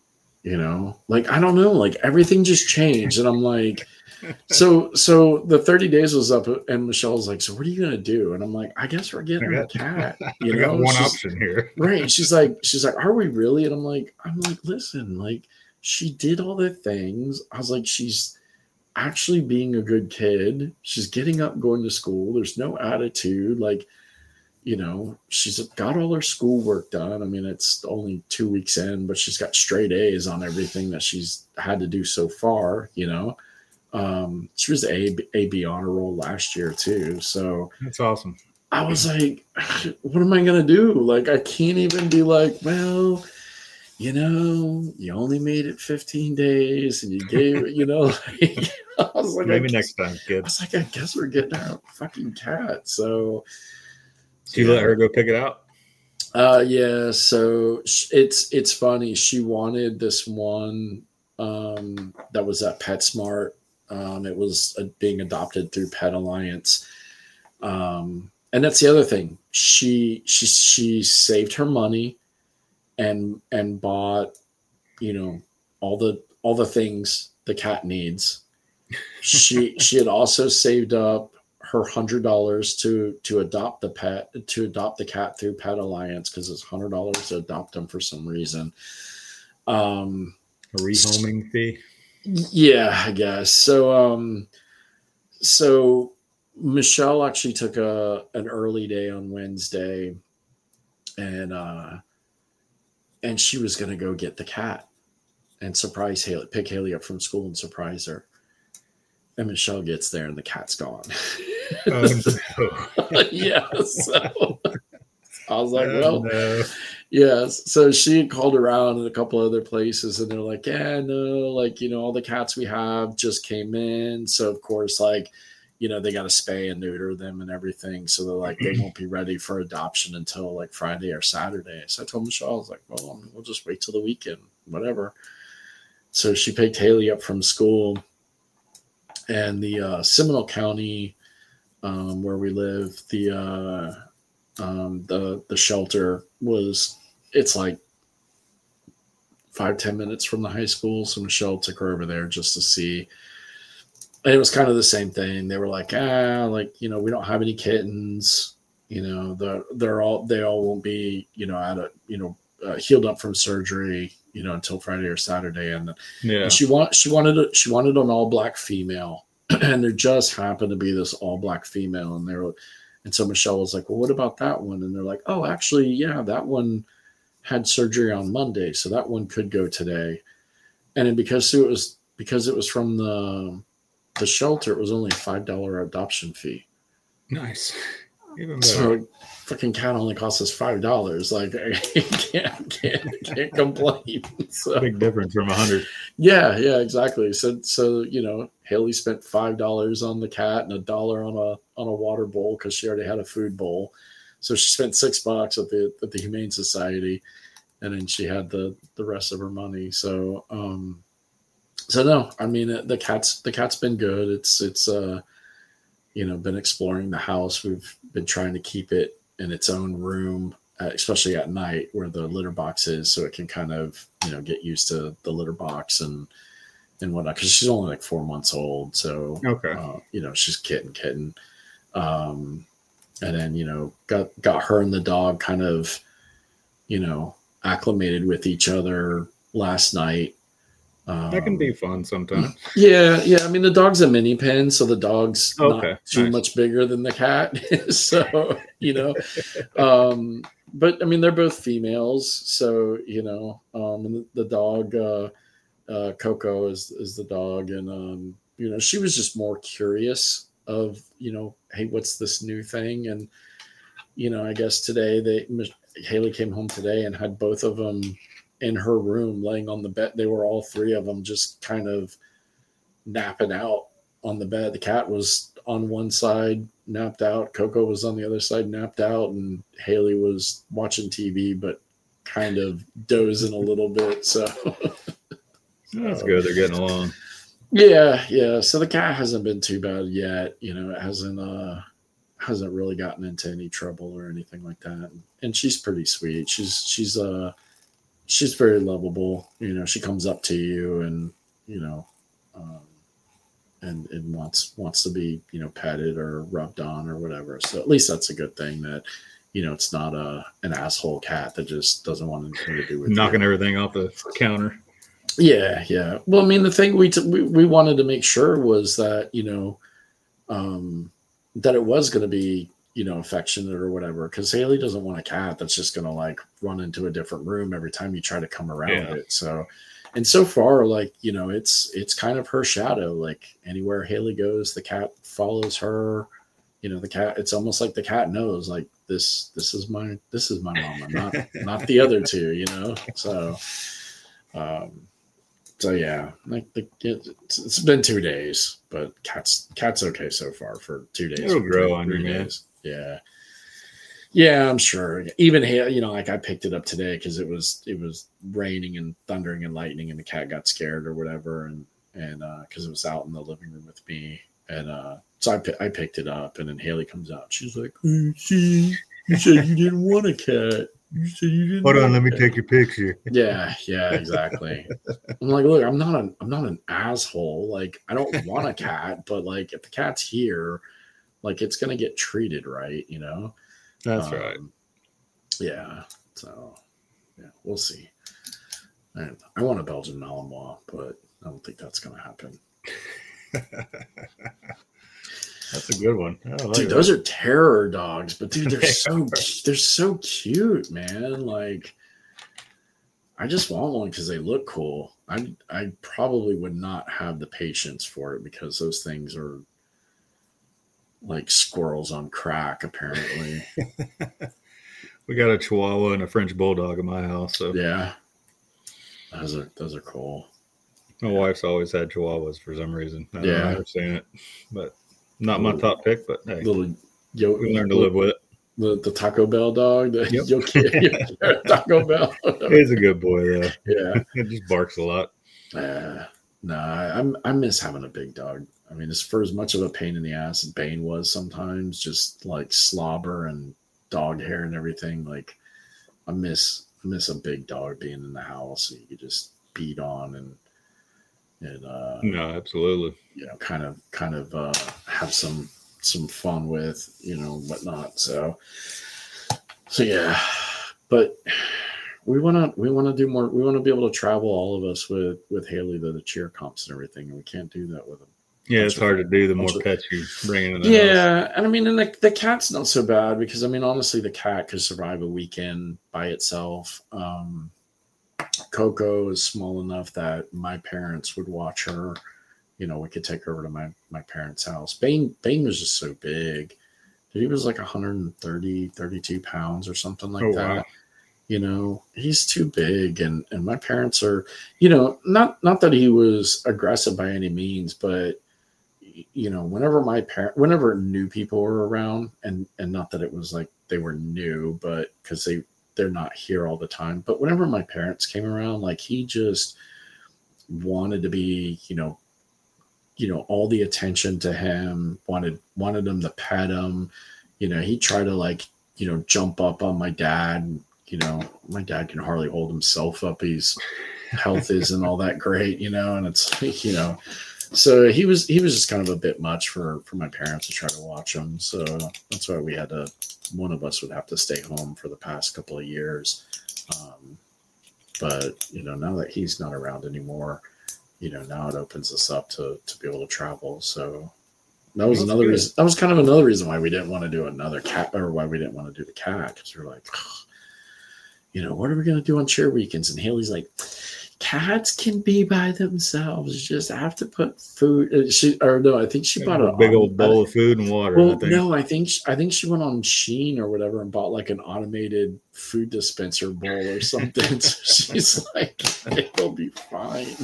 You know, like, I don't know, like everything just changed. And I'm like, so, so the thirty days was up and Michelle's like, so what are you going to do? And I'm like, I guess we're getting I her a got- cat. You I know, got one She's- option here. right. She's like, she's like, are we really? And I'm like, I'm like, listen, like she did all the things. I was like, she's actually being a good kid. She's getting up, going to school. There's no attitude. Like, you know, she's got all her schoolwork done. I mean, it's only two weeks in, but she's got straight A's on everything that she's had to do so far, you know. Um, she was A, A B honor roll last year too. So That's awesome. I was like, what am I going to do? Like, I can't even be like, well, you know, you only made it fifteen days and you gave it, you know, like, I was like, Maybe I next guess, time, I kid. was like, I guess we're getting our fucking cat. So, Did you let her go pick it out? Uh, yeah. So sh- it's it's funny. She wanted this one um, that was at PetSmart. Um, it was uh, being adopted through Pet Alliance, um, and that's the other thing. She she she saved her money, and and bought, you know, all the all the things the cat needs. She she had also saved up her hundred dollars to to adopt the pet to adopt the cat through Pet Alliance because it's hundred dollars to adopt them for some reason. Um, A rehoming fee? yeah, I guess so. Um, so Michelle actually took a an early day on Wednesday, and uh, and she was going to go get the cat and surprise Haley, pick Haley up from school and surprise her. And Michelle gets there and the cat's gone. Oh, no. yeah. So I was like, Oh, well, no. yes. So she had called around in a couple other places and they're like, yeah, no, like, you know, all the cats we have just came in. So of course, like, you know, they got to spay and neuter them and everything. So they're like, they won't be ready for adoption until like Friday or Saturday. So I told Michelle, I was like, well, I mean, we'll just wait till the weekend, whatever. So she picked Haley up from school. And the uh, Seminole County, um, where we live, the uh, um, the the shelter was, it's like five ten minutes from the high school. So Michelle took her over there just to see. And it was kind of the same thing. They were like, ah, like, you know, we don't have any kittens. You know, they're they're all they all won't be, you know, out of, you know, uh, healed up from surgery, you know, until Friday or Saturday. And Yeah. And she want she wanted a, she wanted an all black female, and there just happened to be this all black female, and they were, and so Michelle was like, well, what about that one? And they're like, oh, actually, yeah, that one had surgery on Monday, so that one could go today. And then because it was because it was from the the shelter, it was only a five dollar adoption fee. Nice. Even better. So fucking cat only cost us five dollars. Like, I can't can't can't complain. So Big difference from a hundred. yeah, yeah, exactly. So so you know, Haley spent five dollars on the cat and a dollar on a on a water bowl because she already had a food bowl. So she spent six bucks at the at the Humane Society, and then she had the the rest of her money. So um, so no, I mean the cat's the cat's been good. It's it's uh, you know, been exploring the house. We've been trying to keep it in its own room, uh, especially at night where the litter box is, so it can kind of, you know, get used to the litter box and and whatnot. Because she's only like four months old, so Okay. uh, you know, she's kitten kitten. Um, and then, you know, got got her and the dog kind of, you know, acclimated with each other last night. Um, That can be fun sometimes. yeah, yeah. I mean, the dog's a mini pin, so the dog's Okay, not too nice. much bigger than the cat. So, you know, um, but I mean, they're both females. So, you know, um, and the, the dog, uh, uh, Coco is, is the dog. And, um, you know, she was just more curious of, you know, hey, what's this new thing? And, you know, I guess today they, Haley came home today and had both of them in her room laying on the bed. They were all three of them just kind of napping out on the bed. The cat was on one side, napped out. Coco was on the other side, napped out. And Haley was watching T V, but kind of dozing a little bit. So That's good. They're getting along. yeah, yeah. So the cat hasn't been too bad yet. You know, it hasn't, uh, hasn't really gotten into any trouble or anything like that. And she's pretty sweet. She's, she's, uh, she's very lovable. You know, she comes up to you and, you know, um, and, and wants, wants to be, you know, petted or rubbed on or whatever. So at least that's a good thing that, you know, it's not a, an asshole cat that just doesn't want anything to do with Knocking you. everything off the counter. Yeah. Yeah. Well, I mean, the thing we, t- we, we wanted to make sure was that, you know, um, that it was going to be, you know, affectionate or whatever. Cause Haley doesn't want a cat that's just going to like run into a different room every time you try to come around Yeah. it. So, and so far, like, you know, it's, it's kind of her shadow. Like anywhere Haley goes, the cat follows her. You know, the cat, it's almost like the cat knows, like this, this is my, this is my mama, not, not the other two, you know? So, um, so yeah, like the, it's, it's been two days, but cat's, cat's okay so far for two days. It'll grow three, on you, three man. days. Yeah. Yeah, I'm sure. Even, you know, like I picked it up today because it was, it was raining and thundering and lightning and the cat got scared or whatever. And, and, uh, cause it was out in the living room with me. And, uh, so I, I picked it up and then Haley comes out. She's like, oh, see, you said you didn't want a cat. You said you didn't Hold want on, a let me cat." take your picture. Yeah, yeah, exactly. I'm like, look, I'm not an I'm not an asshole. Like, I don't want a cat, but like if the cat's here, like it's gonna get treated right, you know? That's Um, right. Yeah. So yeah, we'll see. And I want a Belgian Malinois, but I don't think that's gonna happen. That's a good one. I like Dude, that. those are terror dogs, but dude, they're so they're so cute, man. Like, I just want one because they look cool. I I probably would not have the patience for it because those things are like squirrels on crack, apparently. We got a Chihuahua and a French Bulldog in my house, so Yeah, those are those are cool. my wife's always had Chihuahuas for some reason. I don't Yeah. understand it, but not my top pick. But hey, Little yo, we learned to live with it. The, the Taco Bell dog, the Yep. yo, Taco Bell. He's a good boy though. Yeah. It just barks a lot. Uh, no, I, I'm I miss having a big dog. I mean, as for as much of a pain in the ass as Bane was sometimes, just like slobber and dog hair and everything. Like, I miss I miss a big dog being in the house so you could just beat on and and uh, No, absolutely. you know, kind of kind of uh, have some some fun with, you know, whatnot. So, so yeah, but. We want to we want to do more. We want to be able to travel, all of us, with with Haley to the cheer comps and everything, and we can't do that with them. Yeah, it's hard to do the more bunch of- pets you bring into the house. Yeah, and I mean, and the the cat's not so bad because I mean, honestly, the cat could survive a weekend by itself. Um, Coco is small enough that my parents would watch her. You know, we could take her over to my my parents' house. Bane Bane was just so big. He was like one hundred thirty, thirty-two pounds or something like Oh, that. wow. You know, he's too big, and and my parents are, you know, not not that he was aggressive by any means, but you know, whenever my parent, whenever new people were around, and and not that it was like they were new, but because they they're not here all the time, but whenever my parents came around, like he just wanted to be, you know, you know, all the attention to him, wanted wanted him to pet him, you know, he tried to like, you know, jump up on my dad. You know, my dad can hardly hold himself up. His health isn't all that great, you know, and it's like, you know, so he was, he was just kind of a bit much for, for my parents to try to watch him. So that's why we had to, one of us would have to stay home for the past couple of years. Um, but, you know, now that he's not around anymore, you know, now it opens us up to, to be able to travel. So that was That's another good. reason, that was kind of another reason why we didn't want to do another cat, or why we didn't want to do the cat. Cause we're like, you know, what are we going to do on cheer weekends? And Haley's like, cats can be by themselves. You just have to put food. She, or no, I think she bought a a big old bowl of food and water. Well, I think. no, I think she, I think she went on Shein or whatever and bought like an automated food dispenser bowl or something. So she's like, it'll be fine.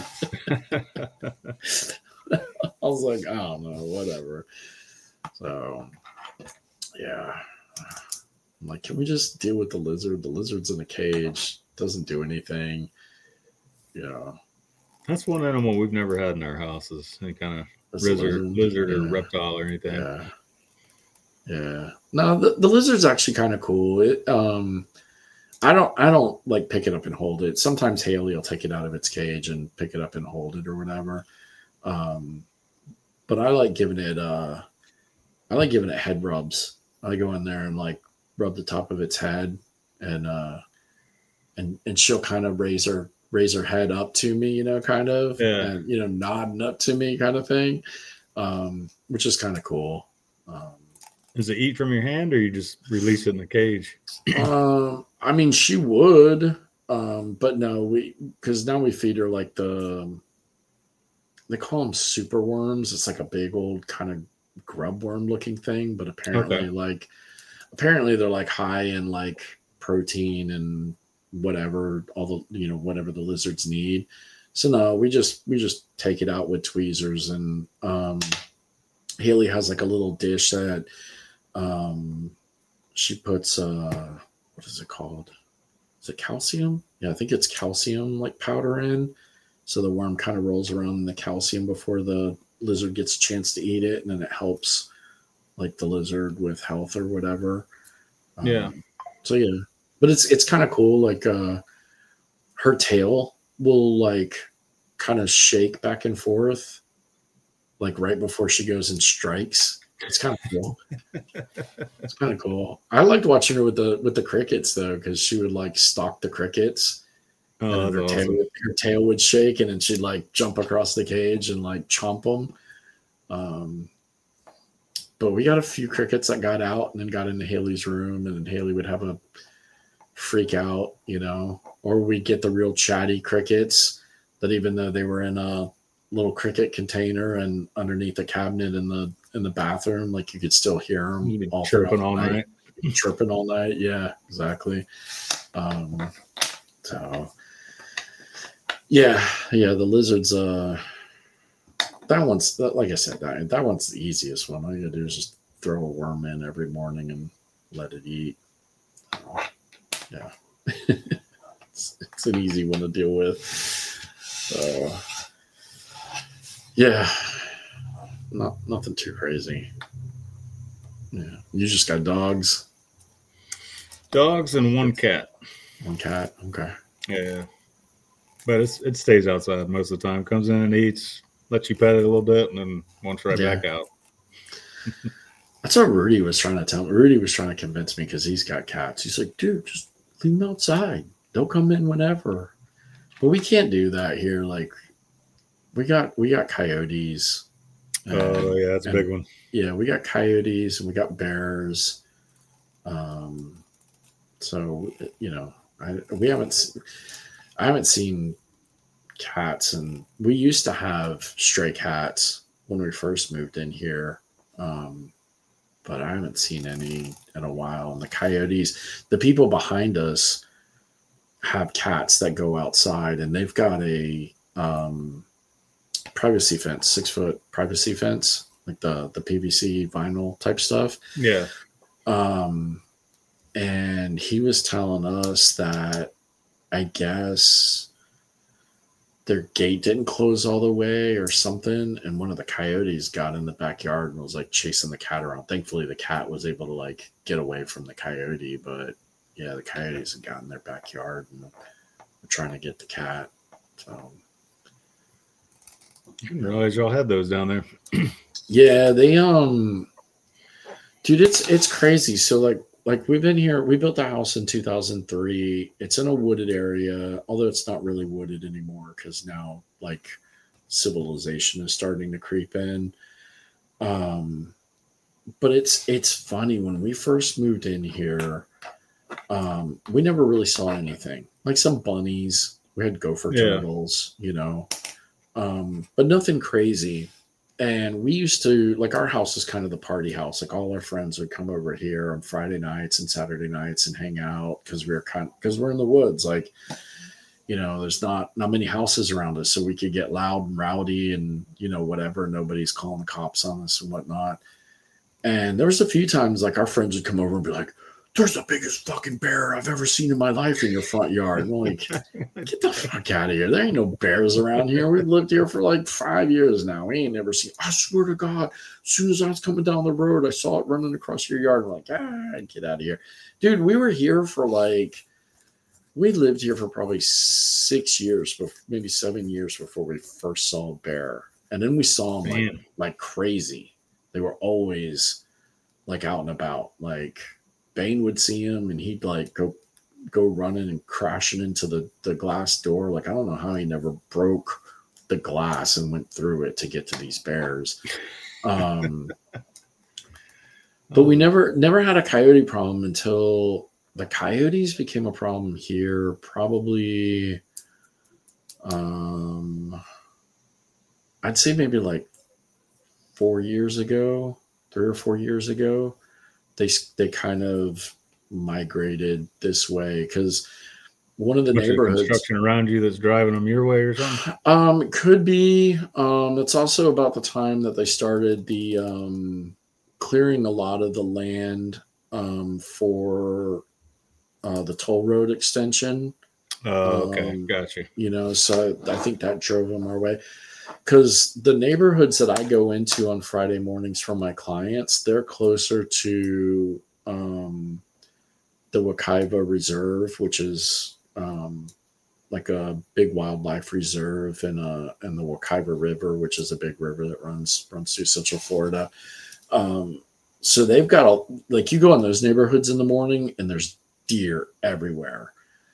I was like, I don't know, whatever. So, yeah. I'm like, can we just deal with the lizard? The lizard's in a cage, doesn't do anything. You know, That's one animal we've never had in our houses. Any kind of that's a lizard, lizard or Yeah. reptile or anything. Yeah. Yeah. No, the, the lizard's actually kind of cool. It, um, I don't I don't like pick it up and hold it. Sometimes Haley will take it out of its cage and pick it up and hold it or whatever. Um, but I like giving it uh I like giving it head rubs. I go in there and like rub the top of its head and uh and and she'll kind of raise her raise her head up to me, you know, kind of Yeah. and you know, nodding up to me kind of thing. Um, which is kind of cool. Um Does it eat from your hand, or you just release it in the cage? Um, I mean, she would, um, but no, we because now we feed her like the they call them super worms. It's like a big old kind of grub worm looking thing, but apparently, Okay. like apparently they're like high in like protein and whatever all the you know whatever the lizards need. So no, we just we just take it out with tweezers, and um, Haley has like a little dish that um she puts uh what is it called? Is it calcium? Yeah, I think it's calcium like powder in. So the worm kind of rolls around in the calcium before the lizard gets a chance to eat it, and then it helps like the lizard with health or whatever. Um, Yeah. So yeah. But it's it's kind of cool. Like uh her tail will like kind of shake back and forth like right before she goes and strikes. It's kind of cool. It's kind of cool. I liked watching her with the with the crickets though, because she would like stalk the crickets, and Oh, then her that's tail awesome. would- her tail would shake, and then she'd like jump across the cage and like chomp them. Um, but we got a few crickets that got out and then got into Haley's room, and then Haley would have a freak out, you know, or we get the real chatty crickets that even though they were in a little cricket container and underneath the cabinet in the in the bathroom, like you could still hear them You've been all chirping throughout all the night. chirping all night. Yeah, exactly. Um, so yeah, yeah, the lizards. Uh, that one's that, like I said, that that one's the easiest one. All you gotta do is just throw a worm in every morning and let it eat. Uh, yeah, it's, it's an easy one to deal with. So yeah, not nothing too crazy. Yeah, you just got dogs, Dogs and one cat. one cat. Okay. Yeah. But it's, it stays outside most of the time. Comes in and eats, lets you pet it a little bit, and then wants right Yeah. back out. That's what Rudy was trying to tell me. Rudy was trying to convince me because he's got cats. He's like, dude, just leave them outside. They'll come in whenever. But we can't do that here. Like, we got we got coyotes. and- Oh, yeah, that's a and- big one. Yeah, we got coyotes and we got bears. Um, so you know, I we haven't s- I haven't seen cats, and we used to have stray cats when we first moved in here. Um, but I haven't seen any in a while. And the coyotes, the people behind us have cats that go outside, and they've got a um, privacy fence, six foot privacy fence, like the the P V C vinyl type stuff. Yeah. Um, and he was telling us that I guess their gate didn't close all the way or something, and one of the coyotes got in the backyard and was like chasing the cat around. Thankfully, the cat was able to like get away from the coyote, but yeah, the coyotes had gotten in their backyard and were trying to get the cat. So I didn't realize y'all had those down there. yeah, they um, dude, it's it's crazy. So like like we've been here. We built the house in two thousand three. It's in a wooded area, although it's not really wooded anymore because now like civilization is starting to creep in. Um, but it's it's funny when we first moved in here. Um, we never really saw anything like some bunnies. We had gopher Yeah. turtles, you know, um, but nothing crazy. And we used to like our house is kind of the party house. Like all our friends would come over here on Friday nights and Saturday nights and hang out because we we're kind because we're in the woods. Like, you know, there's not not many houses around us, so we could get loud and rowdy and you know whatever. Nobody's calling the cops on us and whatnot. And there was a few times like our friends would come over and be like, "There's the biggest fucking bear I've ever seen in my life in your front yard." And we're like, get the fuck out of here. There ain't no bears around here. We've lived here for like five years now. We ain't never seen, I swear to God, as soon as I was coming down the road, I saw it running across your yard. I'm like, ah, get out of here. Dude, we were here for like we lived here for probably six years, before, maybe seven years before we first saw a bear. And then we saw them like, like crazy. They were always like out and about. Like Bane would see him and he'd like go go running and crashing into the, the glass door. Like, I don't know how he never broke the glass and went through it to get to these bears. Um, but we never never had a coyote problem until the coyotes became a problem here probably um, I'd say maybe like four years ago, three or four years ago. They they kind of migrated this way because one of the neighborhoods construction around you that's driving them your way or something. Um, it could be. Um, it's also about the time that they started the um, clearing a lot of the land um, for uh, the toll road extension. Oh, okay, um, gotcha. You know, so I think that drove them our way. Because the neighborhoods that I go into on Friday mornings for my clients, they're closer to um, the Wekiva Reserve, which is um, like a big wildlife reserve, and uh, and the Wekiva River, which is a big river that runs runs through Central Florida. Um, so they've got a like you go in those neighborhoods in the morning, and there's deer everywhere.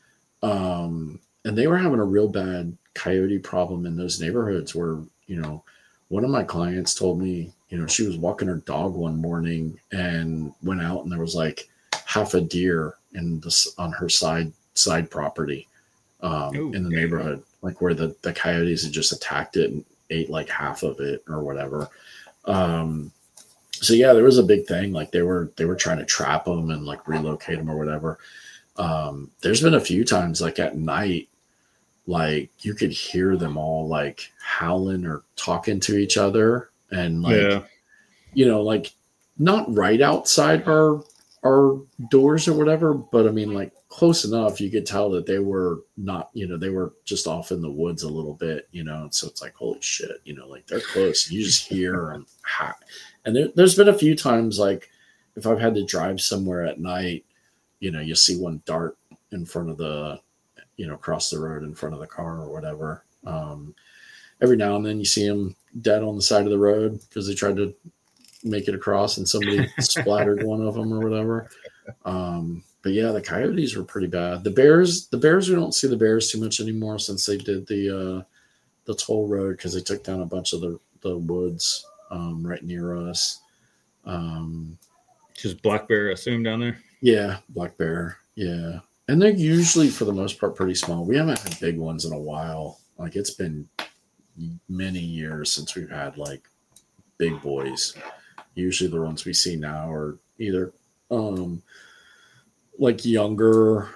Um, and they were having a real bad coyote problem in those neighborhoods where, you know, one of my clients told me, you know, she was walking her dog one morning and went out and there was like half a deer in the, on her side, side property, um, Ooh, in the neighborhood, like where the, the coyotes had just attacked it and ate like half of it or whatever. Um, so yeah, there was a big thing. Like they were, they were trying to trap them and like relocate them or whatever. Um, there's been a few times like at night, like you could hear them all like howling or talking to each other and like, yeah. you know, like not right outside our, our doors or whatever, but I mean like close enough. You could tell that they were not, you know, they were just off in the woods a little bit, you know? And so it's like, holy shit, you know, like they're close. You just hear them. And there, there's been a few times, like if I've had to drive somewhere at night, you know, you see one dart in front of the, you know, across the road in front of the car or whatever. Um, every now and then you see them dead on the side of the road because they tried to make it across and somebody splattered one of them or whatever. Um, but yeah, the coyotes were pretty bad. The bears, the bears, we don't see the bears too much anymore since they did the, uh, the toll road because they took down a bunch of the, the woods um, right near us. Um, Just black bear, I assume, down there? Yeah, black bear. Yeah. And they're usually, for the most part, pretty small. We haven't had big ones in a while. Like, it's been many years since we've had, like, big boys. Usually the ones we see now are either, um, like, younger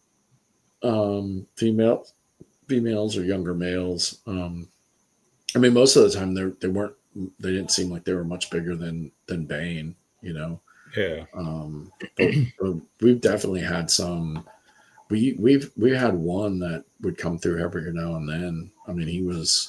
um, female, females or younger males. Um, I mean, most of the time, they they weren't, they didn't seem like they were much bigger than, than Bane, you know? Yeah. Um, but, but we've definitely had some. We we've we had one that would come through every now and then. I mean, he was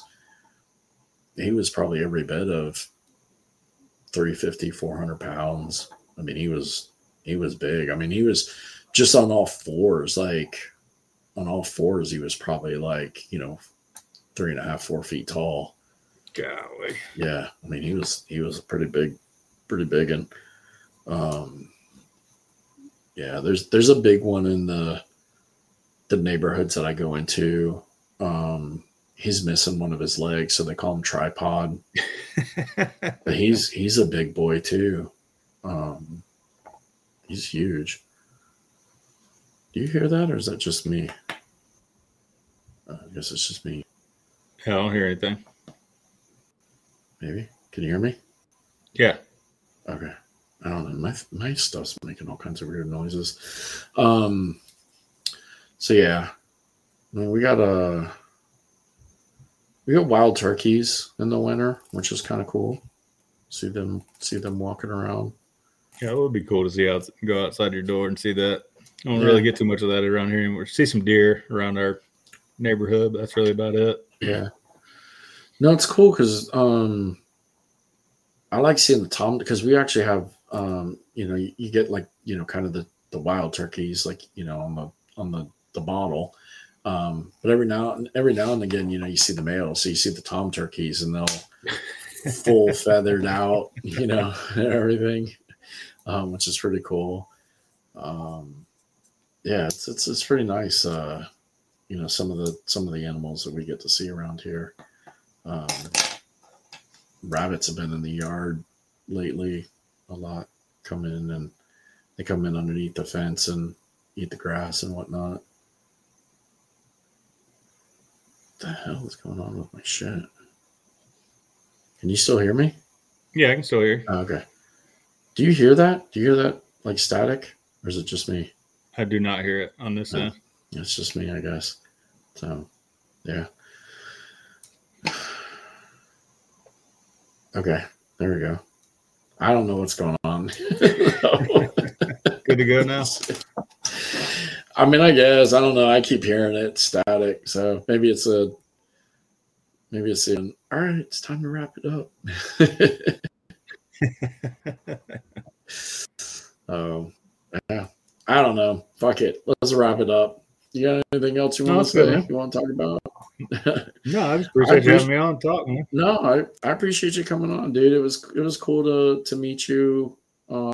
he was probably every bit of three fifty, four hundred pounds. I mean, he was he was big. I mean, he was just on all fours, like on all fours. He was probably like you know three and a half, four feet tall. Golly. Yeah, I mean, he was he was pretty big, pretty big, and um, yeah, there's there's a big one in the the neighborhoods that I go into. Um, he's missing one of his legs, so they call him Tripod. But he's he's a big boy too. Um, he's huge. Do you hear that, or is that just me? Uh, I guess it's just me. I don't hear anything. Maybe. Can you hear me? Yeah. Okay. I don't know. My my stuff's making all kinds of weird noises. Um. So yeah, I mean, we got a we got wild turkeys in the winter, which is kind of cool. See them see them walking around. Yeah, it would be cool to see out go outside your door and see that. I don't Yeah. really get too much of that around here anymore. See some deer around our neighborhood, but that's really about it. Yeah. No, it's cool because um, I like seeing the tom because we actually have um, you know, you, you get like you know, kind of the the wild turkeys, like you know, on the on the the bottle. Um, but every now every now and again, you know, you see the males, so you see the tom turkeys, and they'll full feathered out, you know, and everything, um, which is pretty cool. Um, yeah, it's it's it's pretty nice. Uh, you know, some of the some of the animals that we get to see around here. Um, rabbits have been in the yard lately a lot. Come in and they come in underneath the fence and eat the grass and whatnot. What the hell is going on with my shit? Can you still hear me? Yeah, I can still hear you. Oh, okay. Do you hear that? Do you hear that like static? Or is it just me? I do not hear it on this No, end. it's just me, I guess. So, yeah. Okay, there we go. I don't know what's going on. Good to go now? I mean, I guess. I don't know. I keep hearing it static. So maybe it's a, maybe it's an, all right, it's time to wrap it up. Oh, yeah. I don't know. Fuck it. Let's wrap it up. You got anything else you No, want to that's say? good, You want to talk about? No, I just appreciate I you having appreciate- me on and talk, man. No, I, I appreciate you coming on, dude. It was it was cool to to meet you. Um,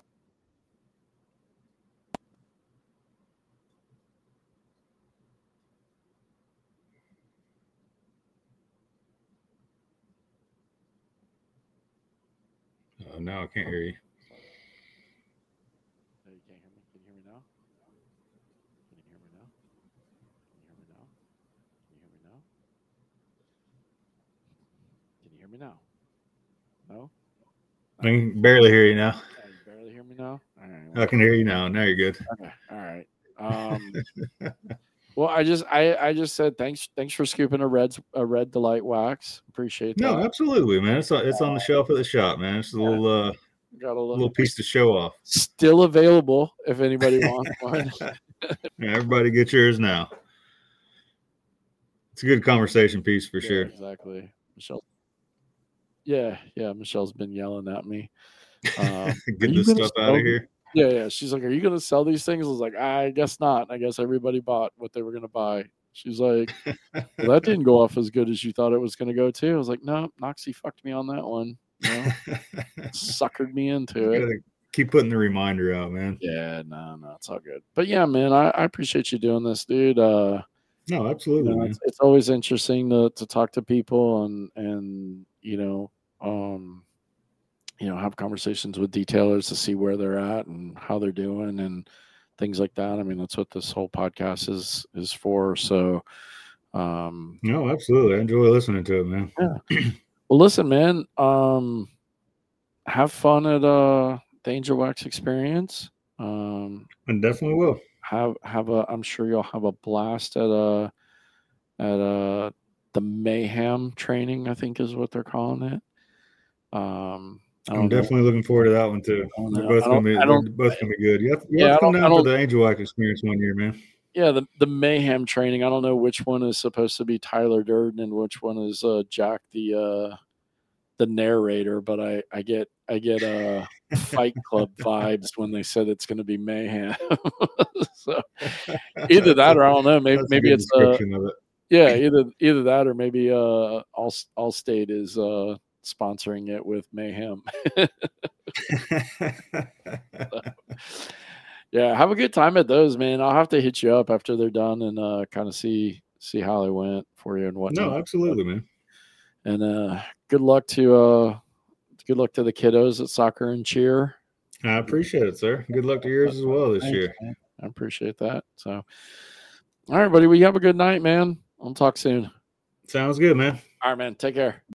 Oh, no, I can't hear you. you can't hear me. Can you hear me now? Can you hear me now? Can you hear me now? Can you hear me now? Can you hear me now? No? I can barely hear you now. Oh, you barely hear me now? All right. I can hear you now. Now you're good. Okay. All right. Um, well, I just I I just said thanks thanks for scooping a red a red delight wax. Appreciate that. No, absolutely, man. It's on, it's on the shelf at the shop, man. It's a little uh, Got a little little piece to show off. still available if anybody wants one. Yeah, everybody get yours now. It's a good conversation piece for Yeah, sure. exactly. Michelle. Yeah, yeah. Michelle's been yelling at me. Um, are Get you this gonna stuff out sell of here. Yeah, yeah. She's like, "Are you gonna sell these things?" I was like, "I guess not. I guess everybody bought what they were gonna buy." She's like, "Well, that didn't go off as good as you thought it was gonna go too." I was like, "No, Noxie fucked me on that one. You know, suckered me into it." Gotta keep putting the reminder out, man. Yeah, no, no, it's all good. But yeah, man, I, I appreciate you doing this, dude. Uh, No, you absolutely, know, man. it's, it's always interesting to to talk to people and and you know, um, you know, have conversations with detailers to see where they're at and how they're doing and things like that. I mean, that's what this whole podcast is is for. So, um, No, absolutely. I enjoy listening to it, man. well, listen, man, um, have fun at uh the Angel Wax experience. Um, I definitely will. have have a I'm sure you'll have a blast at a at a the Mayhem training, I think is what they're calling it. Um, I I'm don't know. definitely looking forward to that one too. I don't They're know. both I gonna don't- be I they're don't- both gonna be good. You have, you Yeah, have to I come don't- I down for don't- the Angel Wax experience one year, man. Yeah, the the Mayhem training. I don't know which one is supposed to be Tyler Durden and which one is uh, Jack the uh, the narrator, but I I get I get uh, Fight Club vibes when they said it's going to be Mayhem. So either that or I don't know. Maybe That's a maybe good it's uh, description of it. yeah either either that or maybe uh, All Allstate is uh, sponsoring it with Mayhem. Yeah, have a good time at those, man. I'll have to hit you up after they're done and uh, kind of see see how they went for you and whatnot. No, absolutely, man. And uh, good luck to uh, good luck to the kiddos at soccer and cheer. I appreciate it, sir. Good luck to yours as well this Thanks, year. man. I appreciate that. So, all right, buddy. Well, you have a good night, man. I'll talk soon. Sounds good, man. All right, man. Take care.